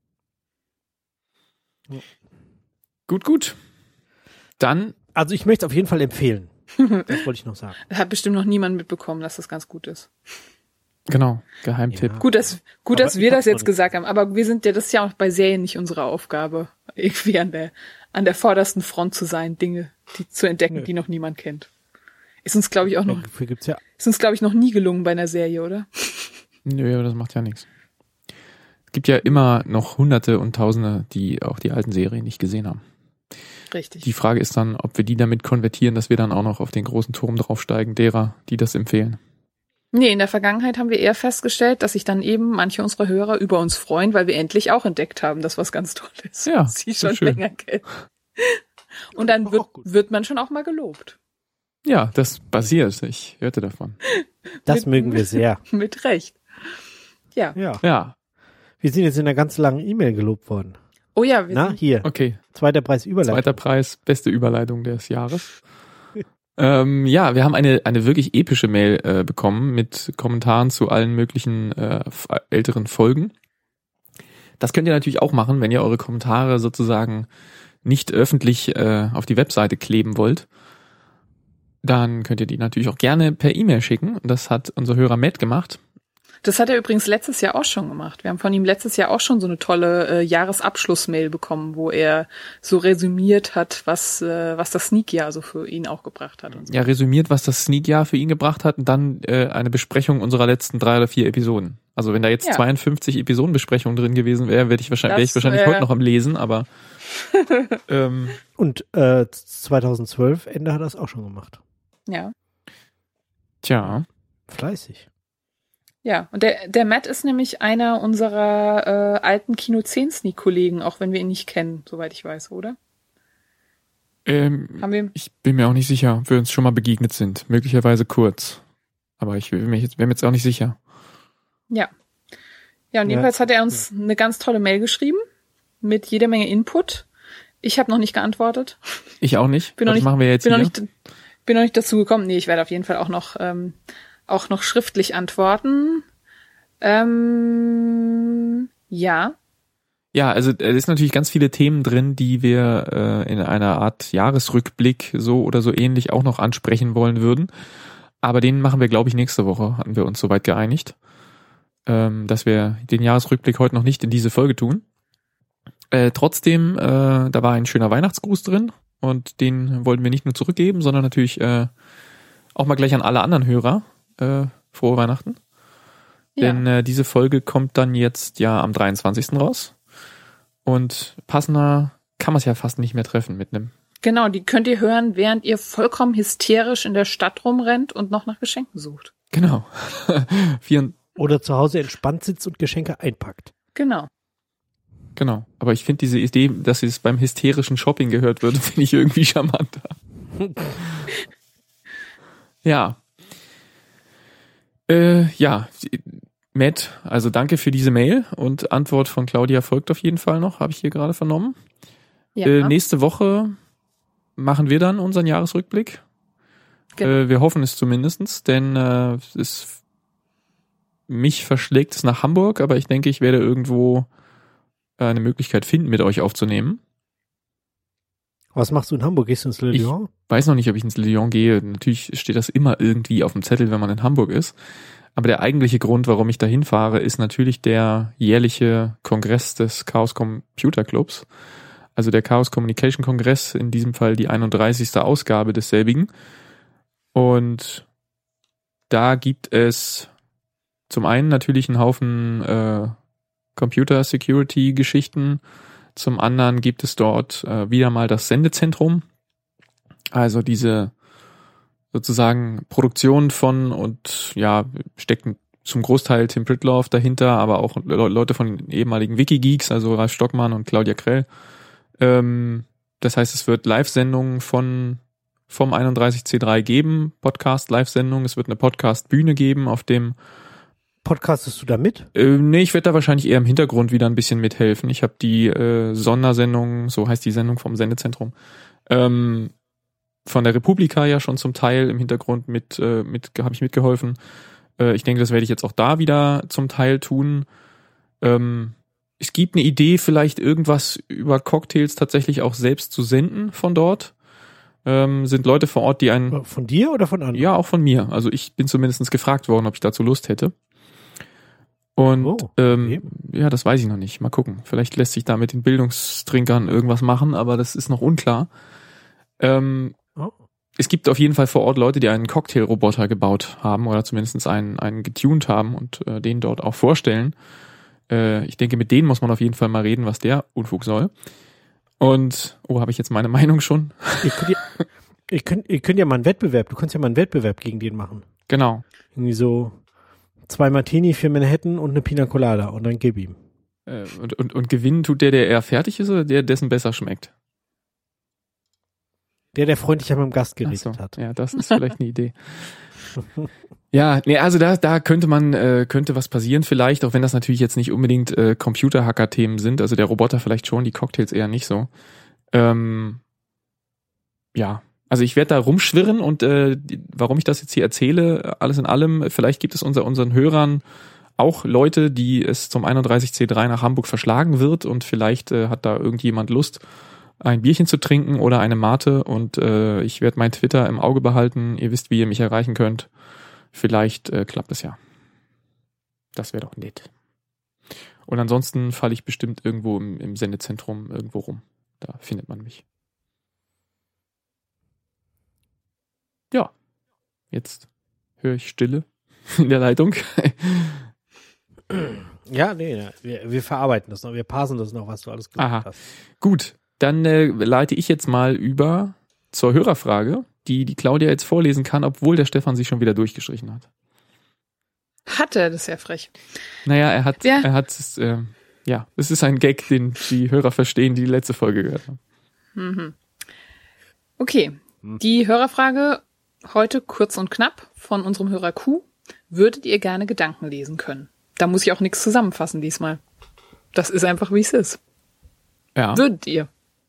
Ja. Gut. Dann. Also ich möchte es auf jeden Fall empfehlen. Das wollte ich noch sagen. Hat bestimmt noch niemand mitbekommen, dass das ganz gut ist. Genau, Geheimtipp. Ja. Gut, dass wir das jetzt gesagt haben, aber das ist ja auch bei Serien nicht unsere Aufgabe, irgendwie an der vordersten Front zu sein, Dinge, die zu entdecken, die noch niemand kennt. Ist uns, glaube ich, auch noch, ist uns, glaube ich, noch nie gelungen bei einer Serie, oder? Nö, aber das macht ja nichts. Es gibt ja immer noch Hunderte und Tausende, die auch die alten Serien nicht gesehen haben. Richtig. Die Frage ist dann, ob wir die damit konvertieren, dass wir dann auch noch auf den großen Turm draufsteigen, derer, die das empfehlen. Nee, in der Vergangenheit haben wir eher festgestellt, dass sich dann eben manche unserer Hörer über uns freuen, weil wir endlich auch entdeckt haben, dass was ganz toll ist. Ja, sie schon länger kennen. Und dann wird man schon auch mal gelobt. Ja, das passiert. Ich hörte davon. Das mögen wir sehr. Mit Recht. Ja. Wir sind jetzt in einer ganz langen E-Mail gelobt worden. Oh ja, hier. Okay. Zweiter Preis Überleitung. Zweiter Preis, beste Überleitung des Jahres. Ja, wir haben eine wirklich epische Mail bekommen mit Kommentaren zu allen möglichen älteren Folgen. Das könnt ihr natürlich auch machen, wenn ihr eure Kommentare sozusagen nicht öffentlich auf die Webseite kleben wollt. Dann könnt ihr die natürlich auch gerne per E-Mail schicken. Das hat unser Hörer Matt gemacht. Das hat er übrigens letztes Jahr auch schon gemacht. Wir haben von ihm letztes Jahr auch schon so eine tolle Jahresabschluss-Mail bekommen, wo er so resümiert hat, was das Sneak-Jahr so für ihn auch gebracht hat. Und so. Ja, resümiert, was das Sneak-Jahr für ihn gebracht hat und dann eine Besprechung unserer letzten 3 oder 4 Episoden. Also wenn da jetzt 52 Episodenbesprechungen drin gewesen wäre, wäre ich wahrscheinlich heute noch am Lesen, aber und 2012 Ende hat er es auch schon gemacht. Ja. Tja. Fleißig. Ja, und der Matt ist nämlich einer unserer alten Kino-10-Sneak-Kollegen, auch wenn wir ihn nicht kennen, soweit ich weiß, oder? Ich bin mir auch nicht sicher, ob wir uns schon mal begegnet sind. Möglicherweise kurz. Aber ich wäre mir jetzt auch nicht sicher. Ja. Ja, und jedenfalls hat er uns eine ganz tolle Mail geschrieben mit jeder Menge Input. Ich habe noch nicht geantwortet. Ich auch nicht. Was machen wir jetzt hier? Bin noch nicht dazu gekommen. Nee, ich werde auf jeden Fall auch noch schriftlich antworten. Ja. Ja, also es ist natürlich ganz viele Themen drin, die wir in einer Art Jahresrückblick so oder so ähnlich auch noch ansprechen wollen würden. Aber den machen wir, glaube ich, nächste Woche, hatten wir uns soweit geeinigt, dass wir den Jahresrückblick heute noch nicht in diese Folge tun. Trotzdem, da war ein schöner Weihnachtsgruß drin und den wollten wir nicht nur zurückgeben, sondern natürlich auch mal gleich an alle anderen Hörer frohe Weihnachten. Ja. Denn diese Folge kommt dann jetzt ja am 23. raus. Und passender kann man es ja fast nicht mehr treffen mit einem. Genau, die könnt ihr hören, während ihr vollkommen hysterisch in der Stadt rumrennt und noch nach Geschenken sucht. Genau. Oder zu Hause entspannt sitzt und Geschenke einpackt. Genau. Genau. Aber ich finde diese Idee, dass es beim hysterischen Shopping gehört wird, finde ich irgendwie charmanter. Ja. Ja. Matt, also danke für diese Mail und Antwort von Claudia folgt auf jeden Fall noch, habe ich hier gerade vernommen. Ja. Nächste Woche machen wir dann unseren Jahresrückblick. Genau. Wir hoffen es zumindestens, denn mich verschlägt es nach Hamburg, aber ich denke, ich werde irgendwo eine Möglichkeit finden, mit euch aufzunehmen. Was machst du in Hamburg? Gehst du ins Le Lion? Ich weiß noch nicht, ob ich ins Le Lion gehe. Natürlich steht das immer irgendwie auf dem Zettel, wenn man in Hamburg ist. Aber der eigentliche Grund, warum ich da hinfahre, ist natürlich der jährliche Kongress des Chaos Computer Clubs. Also der Chaos Communication Kongress, in diesem Fall die 31. Ausgabe desselbigen. Und da gibt es zum einen natürlich einen Haufen Computer Security Geschichten. Zum anderen gibt es dort wieder mal das Sendezentrum. Also diese sozusagen Produktion von und ja, stecken zum Großteil Tim Pritloff dahinter, aber auch Leute von den ehemaligen Wikigeeks, also Ralf Stockmann und Claudia Krell. Das heißt, es wird Live-Sendungen vom 31C3 geben, Podcast-Live-Sendungen. Es wird eine Podcast-Bühne geben, auf dem Podcastest du da mit? Nee, ich werde da wahrscheinlich eher im Hintergrund wieder ein bisschen mithelfen. Ich habe die Sondersendung, so heißt die Sendung vom Sendezentrum, von der Republika ja schon zum Teil im Hintergrund habe ich mitgeholfen. Ich denke, das werde ich jetzt auch da wieder zum Teil tun. Es gibt eine Idee, vielleicht irgendwas über Cocktails tatsächlich auch selbst zu senden von dort. Sind Leute vor Ort, die einen... Von dir oder von anderen? Ja, auch von mir. Also ich bin zumindest gefragt worden, ob ich dazu Lust hätte. Und okay. Ja, das weiß ich noch nicht. Mal gucken. Vielleicht lässt sich da mit den Bildungstrinkern irgendwas machen, aber das ist noch unklar. Es gibt auf jeden Fall vor Ort Leute, die einen Cocktailroboter gebaut haben oder zumindest einen getuned haben und den dort auch vorstellen. Ich denke, mit denen muss man auf jeden Fall mal reden, was der Unfug soll. Und, habe ich jetzt meine Meinung schon? Ihr könnt ja mal einen Wettbewerb, du kannst ja mal einen Wettbewerb gegen den machen. Genau. Irgendwie so 2 Martini, 4 Manhattan und eine Pina Colada und dann gib ihm. Und gewinnen tut der eher fertig ist oder der, dessen besser schmeckt? Der freundlicher mit dem Gast geredet hat. Ja, das ist vielleicht eine Idee. Ja, nee, also da könnte was passieren vielleicht, auch wenn das natürlich jetzt nicht unbedingt Computerhacker-Themen sind, also der Roboter vielleicht schon, die Cocktails eher nicht so. Ja, also ich werde da rumschwirren und warum ich das jetzt hier erzähle, alles in allem, vielleicht gibt es unseren Hörern auch Leute, die es zum 31C3 nach Hamburg verschlagen wird und vielleicht hat da irgendjemand Lust, ein Bierchen zu trinken oder eine Mate und ich werde mein Twitter im Auge behalten. Ihr wisst, wie ihr mich erreichen könnt. Vielleicht klappt es ja. Das wäre doch nett. Und ansonsten falle ich bestimmt irgendwo im Sendezentrum irgendwo rum. Da findet man mich. Ja, jetzt höre ich Stille in der Leitung. Ja, nee, wir verarbeiten das noch, wir parsen das noch, was du alles gesagt hast. Gut, dann leite ich jetzt mal über zur Hörerfrage, die Claudia jetzt vorlesen kann, obwohl der Stefan sich schon wieder durchgestrichen hat. Hat er, das ist ja frech. Naja, er hat es, es ist ein Gag, den die Hörer verstehen, die letzte Folge gehört haben. Mhm. Okay, die Hörerfrage heute kurz und knapp von unserem Hörer Q. Würdet ihr gerne Gedanken lesen können? Da muss ich auch nichts zusammenfassen diesmal. Das ist einfach, wie es ist. Ja. Würdet ihr?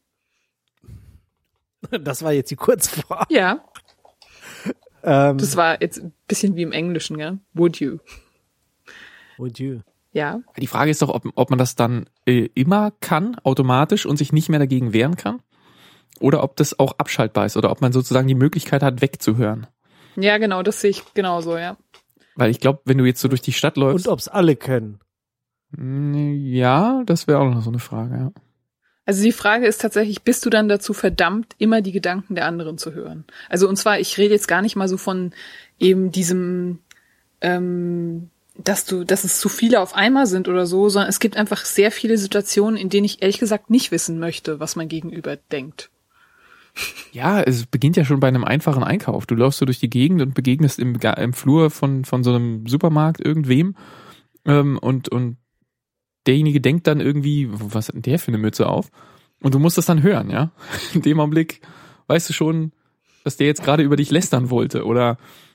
Das war jetzt die Kurzform. Ja. Das war jetzt ein bisschen wie im Englischen, gell? Would you? Would you? Ja. Die Frage ist doch, ob man das dann immer kann, automatisch und sich nicht mehr dagegen wehren kann. Oder ob das auch abschaltbar ist. Oder ob man sozusagen die Möglichkeit hat, wegzuhören. Ja, genau, das sehe ich genauso, ja. Weil ich glaube, wenn du jetzt so durch die Stadt läufst... Und ob es alle können. Ja, das wäre auch noch so eine Frage, ja. Also die Frage ist tatsächlich, bist du dann dazu verdammt, immer die Gedanken der anderen zu hören? Also und zwar, ich rede jetzt gar nicht mal so von eben diesem, dass es zu viele auf einmal sind oder so, sondern es gibt einfach sehr viele Situationen, in denen ich ehrlich gesagt nicht wissen möchte, was mein Gegenüber denkt. Ja, es beginnt ja schon bei einem einfachen Einkauf. Du läufst so durch die Gegend und begegnest im Flur von so einem Supermarkt irgendwem und derjenige denkt dann irgendwie, was hat denn der für eine Mütze auf? Und du musst das dann hören, ja? In dem Augenblick weißt du schon, dass der jetzt gerade über dich lästern wollte oder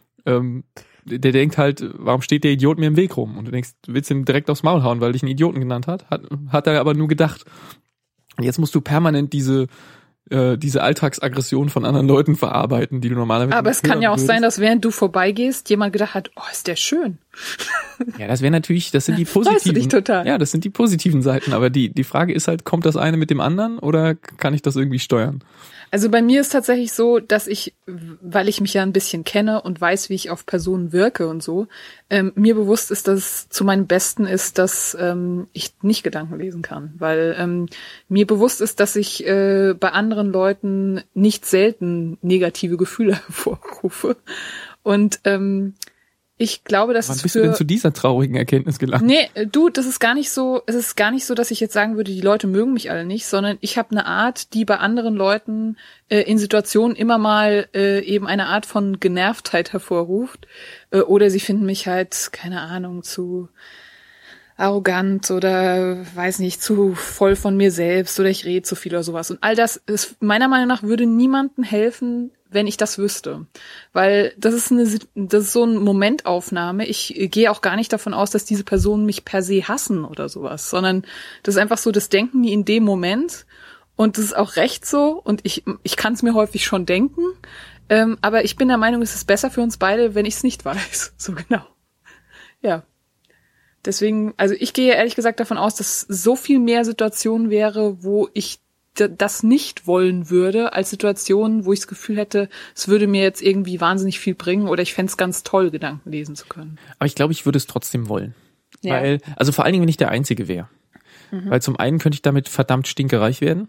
der denkt halt, warum steht der Idiot mir im Weg rum? Und du denkst, du willst ihn direkt aufs Maul hauen, weil dich einen Idioten genannt hat er aber nur gedacht. Und jetzt musst du permanent diese Alltagsaggression von anderen Leuten verarbeiten, die du normalerweise. Aber es kann ja auch sein, dass während du vorbeigehst, jemand gedacht hat, oh, ist der schön. Ja, das sind die positiven. Freust du dich total. Ja, das sind die positiven Seiten. Aber die Frage ist halt, kommt das eine mit dem anderen oder kann ich das irgendwie steuern? Also bei mir ist tatsächlich so, dass ich, weil ich mich ja ein bisschen kenne und weiß, wie ich auf Personen wirke und so, mir bewusst ist, dass es zu meinem Besten ist, dass ich nicht Gedanken lesen kann. Weil mir bewusst ist, dass ich bei anderen Leuten nicht selten negative Gefühle hervorrufe. Und ich glaube, dass Wann bist du denn zu dieser traurigen Erkenntnis gelangt? Nee, das ist gar nicht so, es ist gar nicht so, dass ich jetzt sagen würde, die Leute mögen mich alle nicht, sondern ich habe eine Art, die bei anderen Leuten in Situationen immer mal eben eine Art von Genervtheit hervorruft. Oder sie finden mich halt, keine Ahnung, zu arrogant oder weiß nicht, zu voll von mir selbst oder ich rede zu viel oder sowas. Und all das ist meiner Meinung nach würde niemandem helfen, wenn ich das wüsste. Weil das ist so eine Momentaufnahme. Ich gehe auch gar nicht davon aus, dass diese Personen mich per se hassen oder sowas, sondern das ist einfach so, das denken die in dem Moment und das ist auch recht so und ich kann es mir häufig schon denken, aber ich bin der Meinung, es ist besser für uns beide, wenn ich es nicht weiß. So genau. Ja. Deswegen, also ich gehe ehrlich gesagt davon aus, dass so viel mehr Situationen wäre, wo ich das nicht wollen würde, als Situationen, wo ich das Gefühl hätte, es würde mir jetzt irgendwie wahnsinnig viel bringen oder ich fände es ganz toll, Gedanken lesen zu können. Aber ich glaube, ich würde es trotzdem wollen. Ja. Weil, also vor allen Dingen, wenn ich der Einzige wäre. Mhm. Weil zum einen könnte ich damit verdammt stinkereich werden,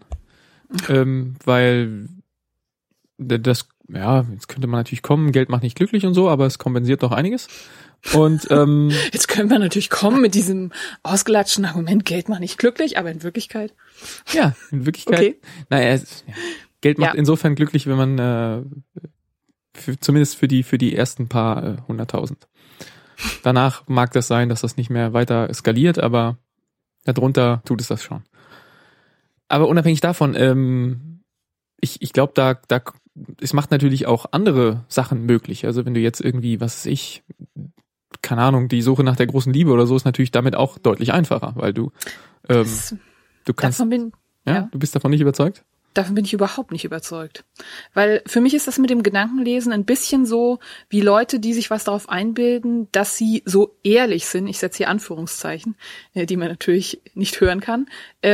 weil das, ja, jetzt könnte man natürlich kommen, Geld macht nicht glücklich und so, aber es kompensiert doch einiges. Und jetzt können wir natürlich kommen mit diesem ausgelatschten Argument, Geld macht nicht glücklich, aber in Wirklichkeit. Ja, in Wirklichkeit. Okay. Naja, Geld macht insofern glücklich, wenn man zumindest für die ersten paar 100.000. Danach mag das sein, dass das nicht mehr weiter skaliert, aber darunter tut es das schon. Aber unabhängig davon, ich glaube, es macht natürlich auch andere Sachen möglich. Also wenn du jetzt irgendwie, was weiß ich, keine Ahnung, die Suche nach der großen Liebe oder so ist natürlich damit auch deutlich einfacher, weil du kannst. Du bist davon nicht überzeugt? Davon bin ich überhaupt nicht überzeugt. Weil für mich ist das mit dem Gedankenlesen ein bisschen so wie Leute, die sich was darauf einbilden, dass sie so ehrlich sind, ich setze hier Anführungszeichen, die man natürlich nicht hören kann,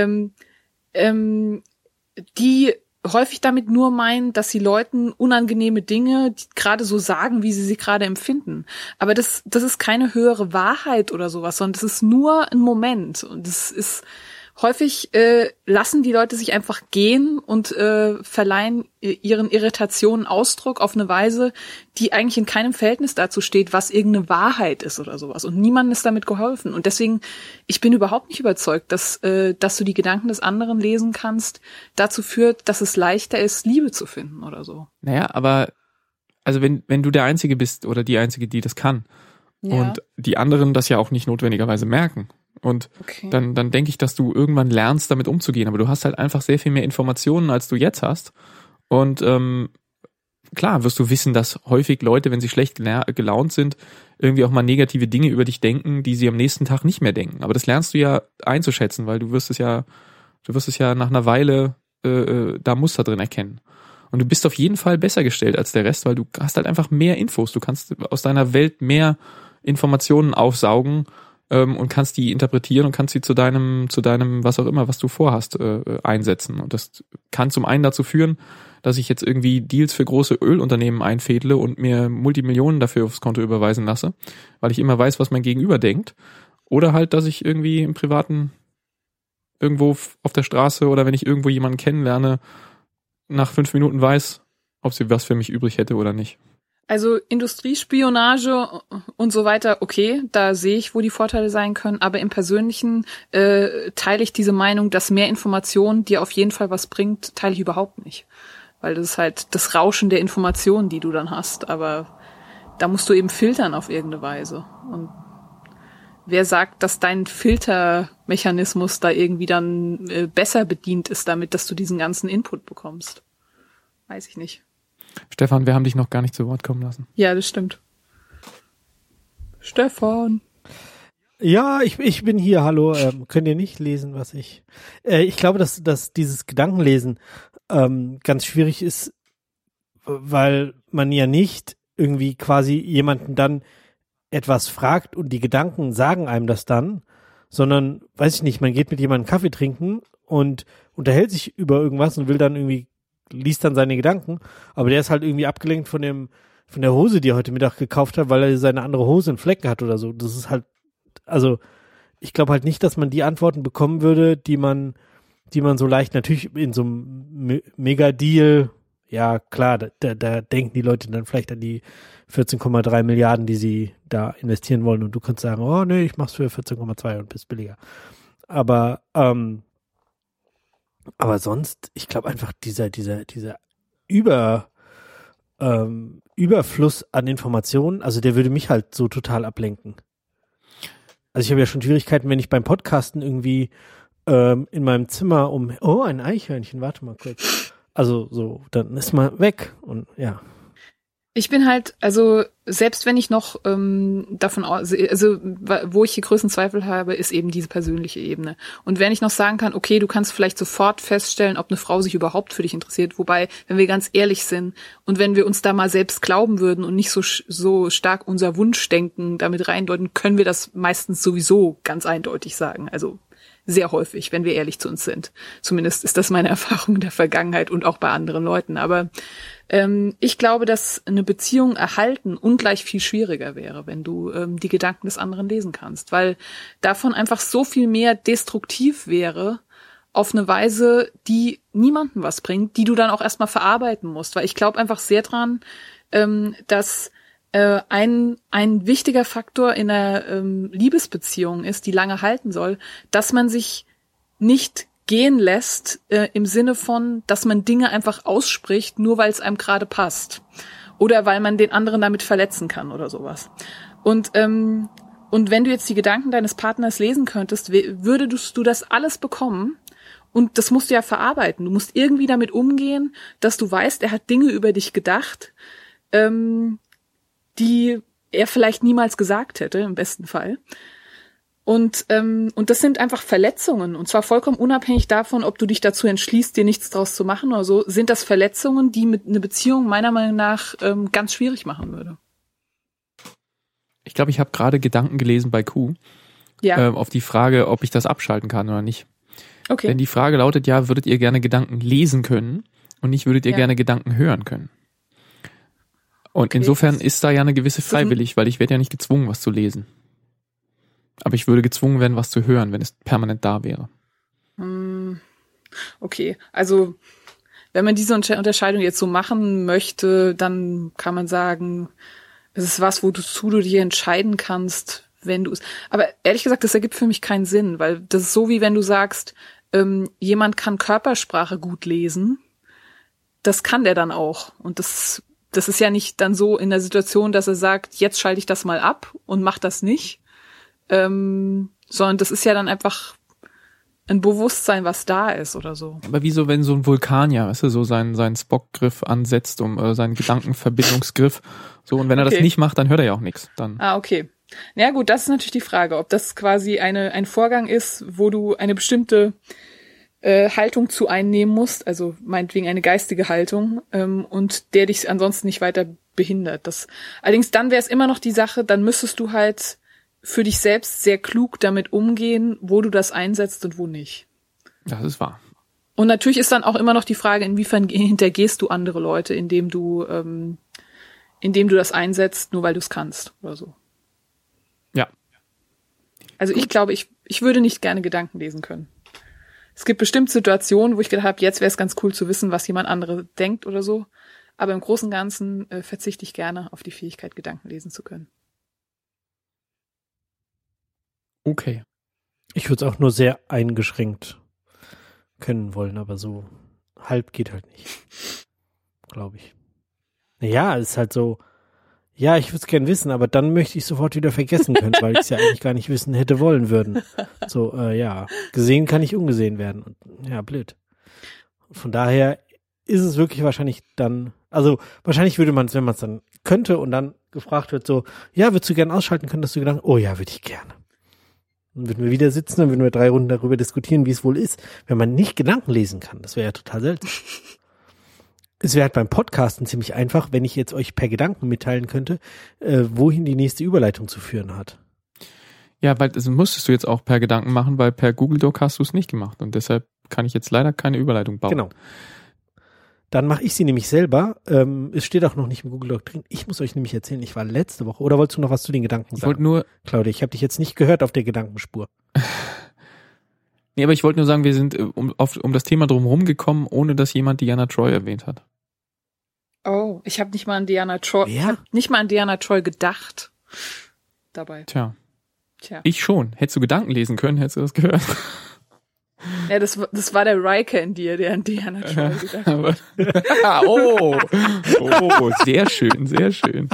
die häufig damit nur meinen, dass sie Leuten unangenehme Dinge gerade so sagen, wie sie gerade empfinden. Aber das ist keine höhere Wahrheit oder sowas, sondern das ist nur ein Moment. Und das ist häufig lassen die Leute sich einfach gehen und verleihen ihren Irritationen Ausdruck auf eine Weise, die eigentlich in keinem Verhältnis dazu steht, was irgendeine Wahrheit ist oder sowas. Und niemandem ist damit geholfen. Und deswegen, ich bin überhaupt nicht überzeugt, dass du die Gedanken des anderen lesen kannst, dazu führt, dass es leichter ist, Liebe zu finden oder so. Naja, aber also wenn du der Einzige bist oder die Einzige, die das kann und die anderen das ja auch nicht notwendigerweise merken, und dann denke ich, dass du irgendwann lernst, damit umzugehen. Aber du hast halt einfach sehr viel mehr Informationen, als du jetzt hast. Und klar wirst du wissen, dass häufig Leute, wenn sie schlecht gelaunt sind, irgendwie auch mal negative Dinge über dich denken, die sie am nächsten Tag nicht mehr denken. Aber das lernst du ja einzuschätzen, weil du wirst es ja nach einer Weile da Muster drin erkennen. Und du bist auf jeden Fall besser gestellt als der Rest, weil du hast halt einfach mehr Infos. Du kannst aus deiner Welt mehr Informationen aufsaugen, und kannst die interpretieren und kannst sie zu deinem, was auch immer, was du vorhast, einsetzen. Und das kann zum einen dazu führen, dass ich jetzt irgendwie Deals für große Ölunternehmen einfädle und mir Multimillionen dafür aufs Konto überweisen lasse, weil ich immer weiß, was mein Gegenüber denkt. Oder halt, dass ich irgendwie im Privaten irgendwo auf der Straße oder wenn ich irgendwo jemanden kennenlerne, nach 5 Minuten weiß, ob sie was für mich übrig hätte oder nicht. Also Industriespionage und so weiter, okay, da sehe ich, wo die Vorteile sein können, aber im Persönlichen teile ich diese Meinung, dass mehr Information dir auf jeden Fall was bringt, teile ich überhaupt nicht. Weil das ist halt das Rauschen der Informationen, die du dann hast, aber da musst du eben filtern auf irgendeine Weise. Und wer sagt, dass dein Filtermechanismus da irgendwie dann besser bedient ist damit, dass du diesen ganzen Input bekommst? Weiß ich nicht. Stefan, wir haben dich noch gar nicht zu Wort kommen lassen. Ja, das stimmt. Stefan. Ja, ich bin hier, hallo. Könnt ihr nicht lesen, was ich... ich glaube, dass dieses Gedankenlesen ganz schwierig ist, weil man ja nicht irgendwie quasi jemanden dann etwas fragt und die Gedanken sagen einem das dann, sondern, weiß ich nicht, man geht mit jemandem Kaffee trinken und unterhält sich über irgendwas und will dann irgendwie, liest dann seine Gedanken, aber der ist halt irgendwie abgelenkt von der Hose, die er heute Mittag gekauft hat, weil er seine andere Hose in Flecken hat oder so. Das ist halt, also ich glaube halt nicht, dass man die Antworten bekommen würde, die man so leicht, natürlich in so einem Mega-Deal, ja klar, da denken die Leute dann vielleicht an die 14,3 Milliarden, die sie da investieren wollen und du kannst sagen, oh nee, ich mach's für 14,2 und bist billiger. Aber sonst, ich glaube einfach dieser Überfluss an Informationen, also der würde mich halt so total ablenken. Also ich habe ja schon Schwierigkeiten, wenn ich beim Podcasten irgendwie in meinem Zimmer ein Eichhörnchen, warte mal kurz. Also so, dann ist man weg und ja. Ich bin halt, also selbst wenn ich noch davon aus, also wo ich hier größten Zweifel habe, ist eben diese persönliche Ebene. Und wenn ich noch sagen kann, okay, du kannst vielleicht sofort feststellen, ob eine Frau sich überhaupt für dich interessiert, wobei, wenn wir ganz ehrlich sind und wenn wir uns da mal selbst glauben würden und nicht so stark unser Wunschdenken damit reindeuten, können wir das meistens sowieso ganz eindeutig sagen. Also sehr häufig, wenn wir ehrlich zu uns sind. Zumindest ist das meine Erfahrung in der Vergangenheit und auch bei anderen Leuten. Aber ich glaube, dass eine Beziehung erhalten ungleich viel schwieriger wäre, wenn du die Gedanken des anderen lesen kannst, weil davon einfach so viel mehr destruktiv wäre auf eine Weise, die niemandem was bringt, die du dann auch erstmal verarbeiten musst. Weil ich glaube einfach sehr dran, dass ein wichtiger Faktor in einer Liebesbeziehung ist, die lange halten soll, dass man sich nicht gehen lässt im Sinne von, dass man Dinge einfach ausspricht, nur weil es einem gerade passt oder weil man den anderen damit verletzen kann oder sowas. Und wenn du jetzt die Gedanken deines Partners lesen könntest, würdest du das alles bekommen und das musst du ja verarbeiten. Du musst irgendwie damit umgehen, dass du weißt, er hat Dinge über dich gedacht, die er vielleicht niemals gesagt hätte, im besten Fall. Und das sind einfach Verletzungen. Und zwar vollkommen unabhängig davon, ob du dich dazu entschließt, dir nichts draus zu machen oder so, sind das Verletzungen, die mit eine Beziehung meiner Meinung nach ganz schwierig machen würde. Ich glaube, ich habe gerade Gedanken gelesen bei Q. Ja. Auf die Frage, ob ich das abschalten kann oder nicht. Okay. Denn die Frage lautet ja, würdet ihr gerne Gedanken lesen können und nicht würdet ihr gerne Gedanken hören können? Und okay, insofern ist da ja eine gewisse Freiwillig, weil ich werde ja nicht gezwungen, was zu lesen. Aber ich würde gezwungen werden, was zu hören, wenn es permanent da wäre. Okay, also wenn man diese Unterscheidung jetzt so machen möchte, dann kann man sagen, es ist was, wozu du dich entscheiden kannst, wenn du es... Aber ehrlich gesagt, das ergibt für mich keinen Sinn, weil das ist so, wie wenn du sagst, jemand kann Körpersprache gut lesen, das kann der dann auch. Und das ist ja nicht dann so in der Situation, dass er sagt, jetzt schalte ich das mal ab und mach das nicht, sondern das ist ja dann einfach ein Bewusstsein, was da ist oder so. Aber wieso, wenn so ein Vulkanier, weißt du, so seinen Spock-Griff ansetzt, seinen Gedankenverbindungsgriff, so, und wenn er das nicht macht, dann hört er ja auch nichts. Dann. Okay. Ja gut, das ist natürlich die Frage, ob das quasi ein Vorgang ist, wo du eine bestimmte Haltung zu einnehmen musst, also meinetwegen eine geistige Haltung, und der dich ansonsten nicht weiter behindert. Allerdings dann wäre es immer noch die Sache, dann müsstest du halt für dich selbst sehr klug damit umgehen, wo du das einsetzt und wo nicht. Das ist wahr. Und natürlich ist dann auch immer noch die Frage, inwiefern hintergehst du andere Leute, indem du das einsetzt, nur weil du es kannst oder so. Ja. Also ich glaube, ich würde nicht gerne Gedanken lesen können. Es gibt bestimmt Situationen, wo ich gedacht habe, jetzt wäre es ganz cool zu wissen, was jemand andere denkt oder so. Aber im Großen und Ganzen verzichte ich gerne auf die Fähigkeit, Gedanken lesen zu können. Okay. Ich würde es auch nur sehr eingeschränkt können wollen, aber so halb geht halt nicht. Glaube ich. Naja, es ist halt so, ja, ich würde es gern wissen, aber dann möchte ich sofort wieder vergessen können, weil ich es ja eigentlich gar nicht wissen hätte wollen würden. So, ja, gesehen kann nicht ungesehen werden. Und, ja, blöd. Von daher ist es wirklich wahrscheinlich dann, also wahrscheinlich würde man es, wenn man es dann könnte und dann gefragt wird so, ja, würdest du gern ausschalten können, dass du gedacht, oh ja, würde ich gerne. Dann würden wir wieder sitzen, dann würden wir 3 Runden darüber diskutieren, wie es wohl ist, wenn man nicht Gedanken lesen kann. Das wäre ja total selten. Es wäre halt beim Podcasten ziemlich einfach, wenn ich jetzt euch per Gedanken mitteilen könnte, wohin die nächste Überleitung zu führen hat. Ja, weil das musstest du jetzt auch per Gedanken machen, weil per Google Doc hast du es nicht gemacht und deshalb kann ich jetzt leider keine Überleitung bauen. Genau. Dann mache ich sie nämlich selber. Es steht auch noch nicht im Google Doc drin. Ich muss euch nämlich erzählen, ich war letzte Woche, oder wolltest du noch was zu den Gedanken sagen? Ich wollte nur, Claudia, ich habe dich jetzt nicht gehört auf der Gedankenspur. nee, aber ich wollte nur sagen, wir sind um das Thema drumherum gekommen, ohne dass jemand Diana Troy erwähnt hat. Oh, ich habe nicht mal an Diana Troy, gedacht. Dabei. Tja. Ich schon. Hättest du Gedanken lesen können, hättest du das gehört. Ja, das war der Riker in dir, der an Diana Troy gedacht hat. Oh, sehr schön, sehr schön.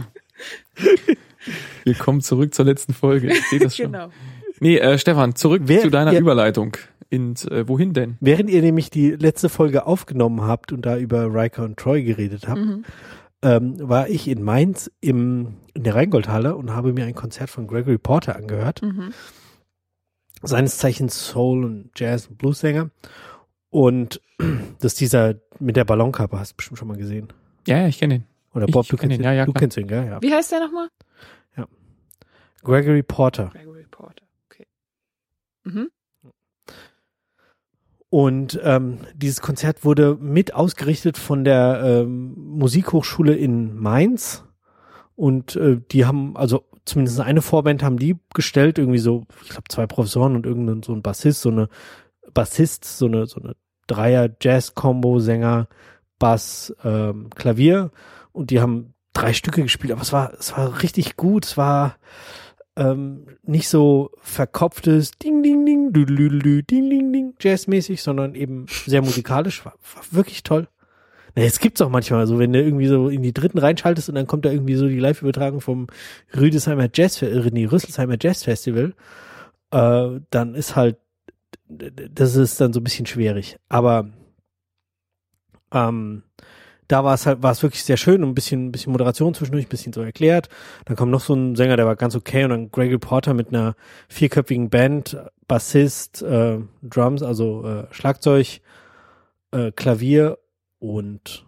Wir kommen zurück zur letzten Folge. Ich sehe das schon. Genau. Nee, Stefan, zurück zu deiner Überleitung. Wohin denn? Während ihr nämlich die letzte Folge aufgenommen habt und da über Riker und Troy geredet habt, war ich in Mainz in der Rheingoldhalle und habe mir ein Konzert von Gregory Porter angehört. Seines Zeichens Soul- und Jazz- und Blues-Sänger. Und das ist dieser mit der Ballonkappe, hast du bestimmt schon mal gesehen. Ja, ich kenne ihn. Oder Bob, du kennst ihn. Ja, du kennst ihn, gell? Ja. Wie heißt der nochmal? Ja. Gregory Porter. Gregory Porter, okay. Mhm. Und dieses Konzert wurde mit ausgerichtet von der Musikhochschule in Mainz. Und die haben, also zumindest eine Vorband haben die gestellt, irgendwie so, ich glaube 2 Professoren und irgendein so ein Bassist, so eine Dreier-Jazz-Kombo, Sänger, Bass, Klavier. Und die haben 3 Stücke gespielt, aber es war richtig gut. Es war nicht so verkopftes Ding, Ding, Ding, Ding, Ding, Ding, Jazzmäßig, sondern eben sehr musikalisch. War wirklich toll. Na, jetzt gibt's auch manchmal so, wenn du irgendwie so in die dritten reinschaltest und dann kommt da irgendwie so die Live-Übertragung vom Rüdesheimer Rüsselsheimer Jazz Festival, dann ist halt, das ist dann so ein bisschen schwierig. Aber da war es wirklich sehr schön und ein bisschen Moderation zwischendurch, ein bisschen so erklärt. Dann kam noch so ein Sänger, der war ganz okay, und dann Gregory Porter mit einer 4-köpfigen Band, Bassist, Drums, also Schlagzeug, Klavier und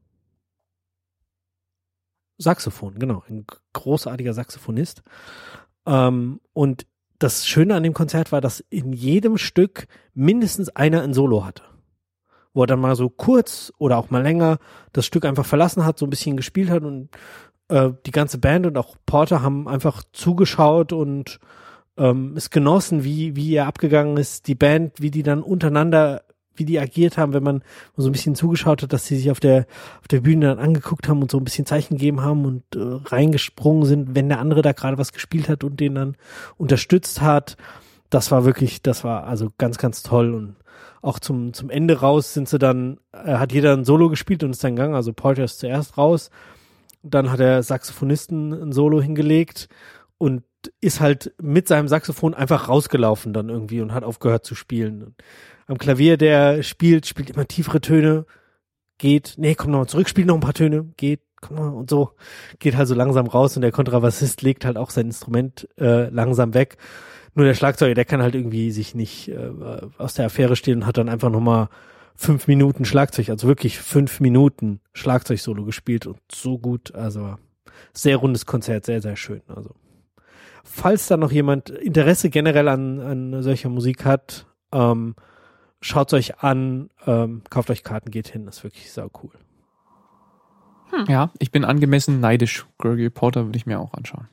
Saxophon, genau, ein großartiger Saxophonist. Und das Schöne an dem Konzert war, dass in jedem Stück mindestens einer ein Solo hatte, wo er dann mal so kurz oder auch mal länger das Stück einfach verlassen hat, so ein bisschen gespielt hat, und die ganze Band und auch Porter haben einfach zugeschaut und es genossen, wie er abgegangen ist, die Band, wie die dann untereinander, wie die agiert haben, wenn man so ein bisschen zugeschaut hat, dass sie sich auf der Bühne dann angeguckt haben und so ein bisschen Zeichen gegeben haben und reingesprungen sind, wenn der andere da gerade was gespielt hat und den dann unterstützt hat. Das war also ganz, ganz toll. Und auch zum Ende raus sind sie dann, hat jeder ein Solo gespielt und ist dann gegangen. Also Porter ist zuerst raus, dann hat der Saxophonisten ein Solo hingelegt und ist halt mit seinem Saxophon einfach rausgelaufen dann irgendwie und hat aufgehört zu spielen. Und am Klavier, der spielt immer tiefere Töne, kommt nochmal zurück, spielt noch ein paar Töne, komm mal, und so, geht halt so langsam raus, und der Kontrabassist legt halt auch sein Instrument langsam weg. Nur der Schlagzeuger, der kann halt irgendwie sich nicht aus der Affäre stehlen und hat dann einfach nochmal 5 Minuten Schlagzeug, also wirklich 5 Minuten Schlagzeugsolo gespielt, und so gut, also sehr rundes Konzert, sehr, sehr schön. Also falls da noch jemand Interesse generell an solcher Musik hat, schaut's euch an, kauft euch Karten, geht hin, das ist wirklich sau cool. Ja, ich bin angemessen neidisch. Gregory Porter würde ich mir auch anschauen.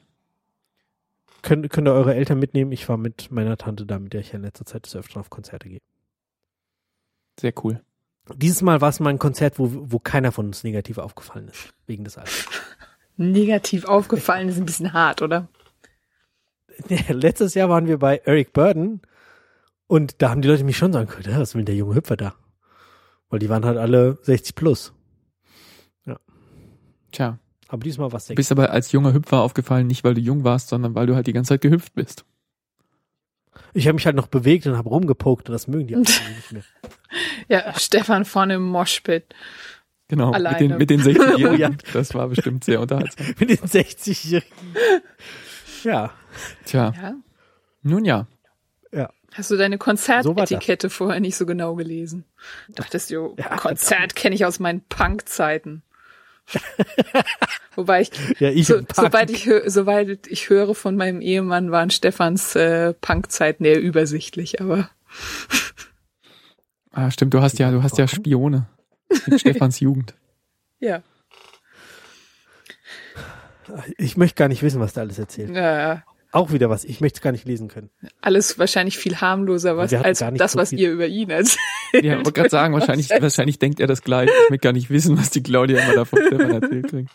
Könnt ihr eure Eltern mitnehmen? Ich war mit meiner Tante da, mit der ich in letzter Zeit des Öfteren auf Konzerte gehe. Sehr cool. Dieses Mal war es mal ein Konzert, wo keiner von uns negativ aufgefallen ist, wegen des Alters. Negativ aufgefallen ist ein bisschen hart, oder? Ja, letztes Jahr waren wir bei Eric Burdon und da haben die Leute mich schon sagen können, was will der junge Hüpfer da? Weil die waren halt alle 60 plus. Ja. Tja. Aber diesmal war es Du bist aber als junger Hüpfer aufgefallen, nicht weil du jung warst, sondern weil du halt die ganze Zeit gehüpft bist. Ich habe mich halt noch bewegt und habe rumgepokt und das mögen die anderen nicht mehr. Ja, Stefan vorne im Moshpit. Genau, Alleine. mit den 60-Jährigen. Oh ja. Das war bestimmt sehr unterhaltsam. Mit den 60-Jährigen. Ja. Tja, Ja. nun ja. Ja. Hast du deine So war Konzertetikette vorher nicht so genau gelesen? Dachtest du, Ja, Konzert kenne ich aus meinen Punk-Zeiten. Wobei Punk. soweit ich höre von meinem Ehemann, waren Stefans Punk-Zeiten eher übersichtlich, aber Ah, stimmt, du hast ja Spione. In Stefans Jugend. ja. Ich möchte gar nicht wissen, was da alles erzählt. Auch wieder was. Ich möchte es gar nicht lesen können. Alles wahrscheinlich viel harmloser Wir hatten als gar nicht das, so was viel- ihr über ihn erzählt. Ja, ich wollte gerade sagen, wahrscheinlich denkt er das gleich. Ich möchte gar nicht wissen, was die Claudia immer da von Stefan erzählt kriegt.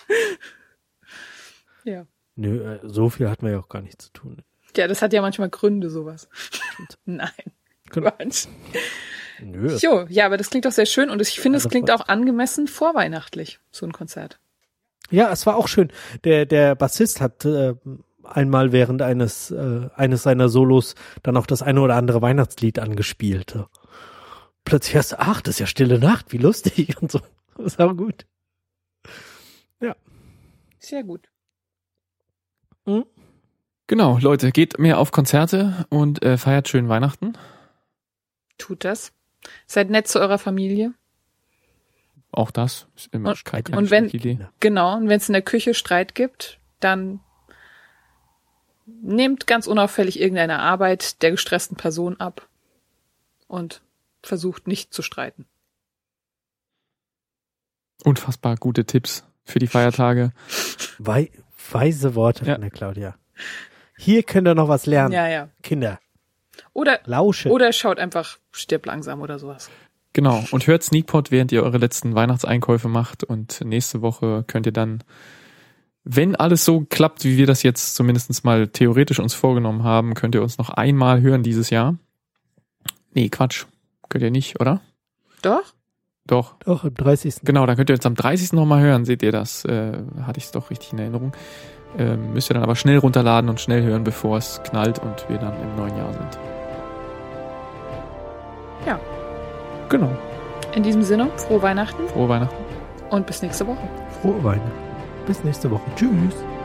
Ja. Nö, so viel hat man ja auch gar nicht zu tun. Ja, das hat ja manchmal Gründe, sowas. Nein. Genau. Quatsch. Nö. Jo, ja, aber das klingt doch sehr schön und ich finde, es Also klingt auch angemessen vorweihnachtlich, so ein Konzert. Ja, es war auch schön. Der Bassist hat einmal während eines seiner Solos dann auch das eine oder andere Weihnachtslied angespielt. Plötzlich hast du, ach, das ist ja Stille Nacht, wie lustig und so. Das war gut. Ja. Sehr gut. Mhm. Genau, Leute, geht mehr auf Konzerte und feiert schön Weihnachten. Tut das. Seid nett zu eurer Familie. Auch das ist immer keine und wenn- schlechte Idee. Genau, und wenn es in der Küche Streit gibt, dann nehmt ganz unauffällig irgendeine Arbeit der gestressten Person ab und versucht nicht zu streiten. Unfassbar gute Tipps für die Feiertage. Weise Worte Ja. von der Claudia. Hier könnt ihr noch was lernen. Ja, ja. Kinder, Oder lausche. schaut einfach Stirb langsam oder sowas. Genau, und hört Sneakpot, während ihr eure letzten Weihnachtseinkäufe macht und nächste Woche könnt ihr dann, wenn alles so klappt, wie wir das jetzt zumindest mal theoretisch uns vorgenommen haben, könnt ihr uns noch einmal hören dieses Jahr. Nee, Quatsch. Könnt ihr nicht, oder? Doch? Doch. Doch, am 30. Genau, dann könnt ihr uns am 30. nochmal hören. Seht ihr das? Hatte ich es doch richtig in Erinnerung. Müsst ihr dann aber schnell runterladen und schnell hören, bevor es knallt und wir dann im neuen Jahr sind. Ja. Genau. In diesem Sinne, frohe Weihnachten Frohe Weihnachten. und bis nächste Woche. Frohe Weihnachten. Bis nächste Woche. Tschüss.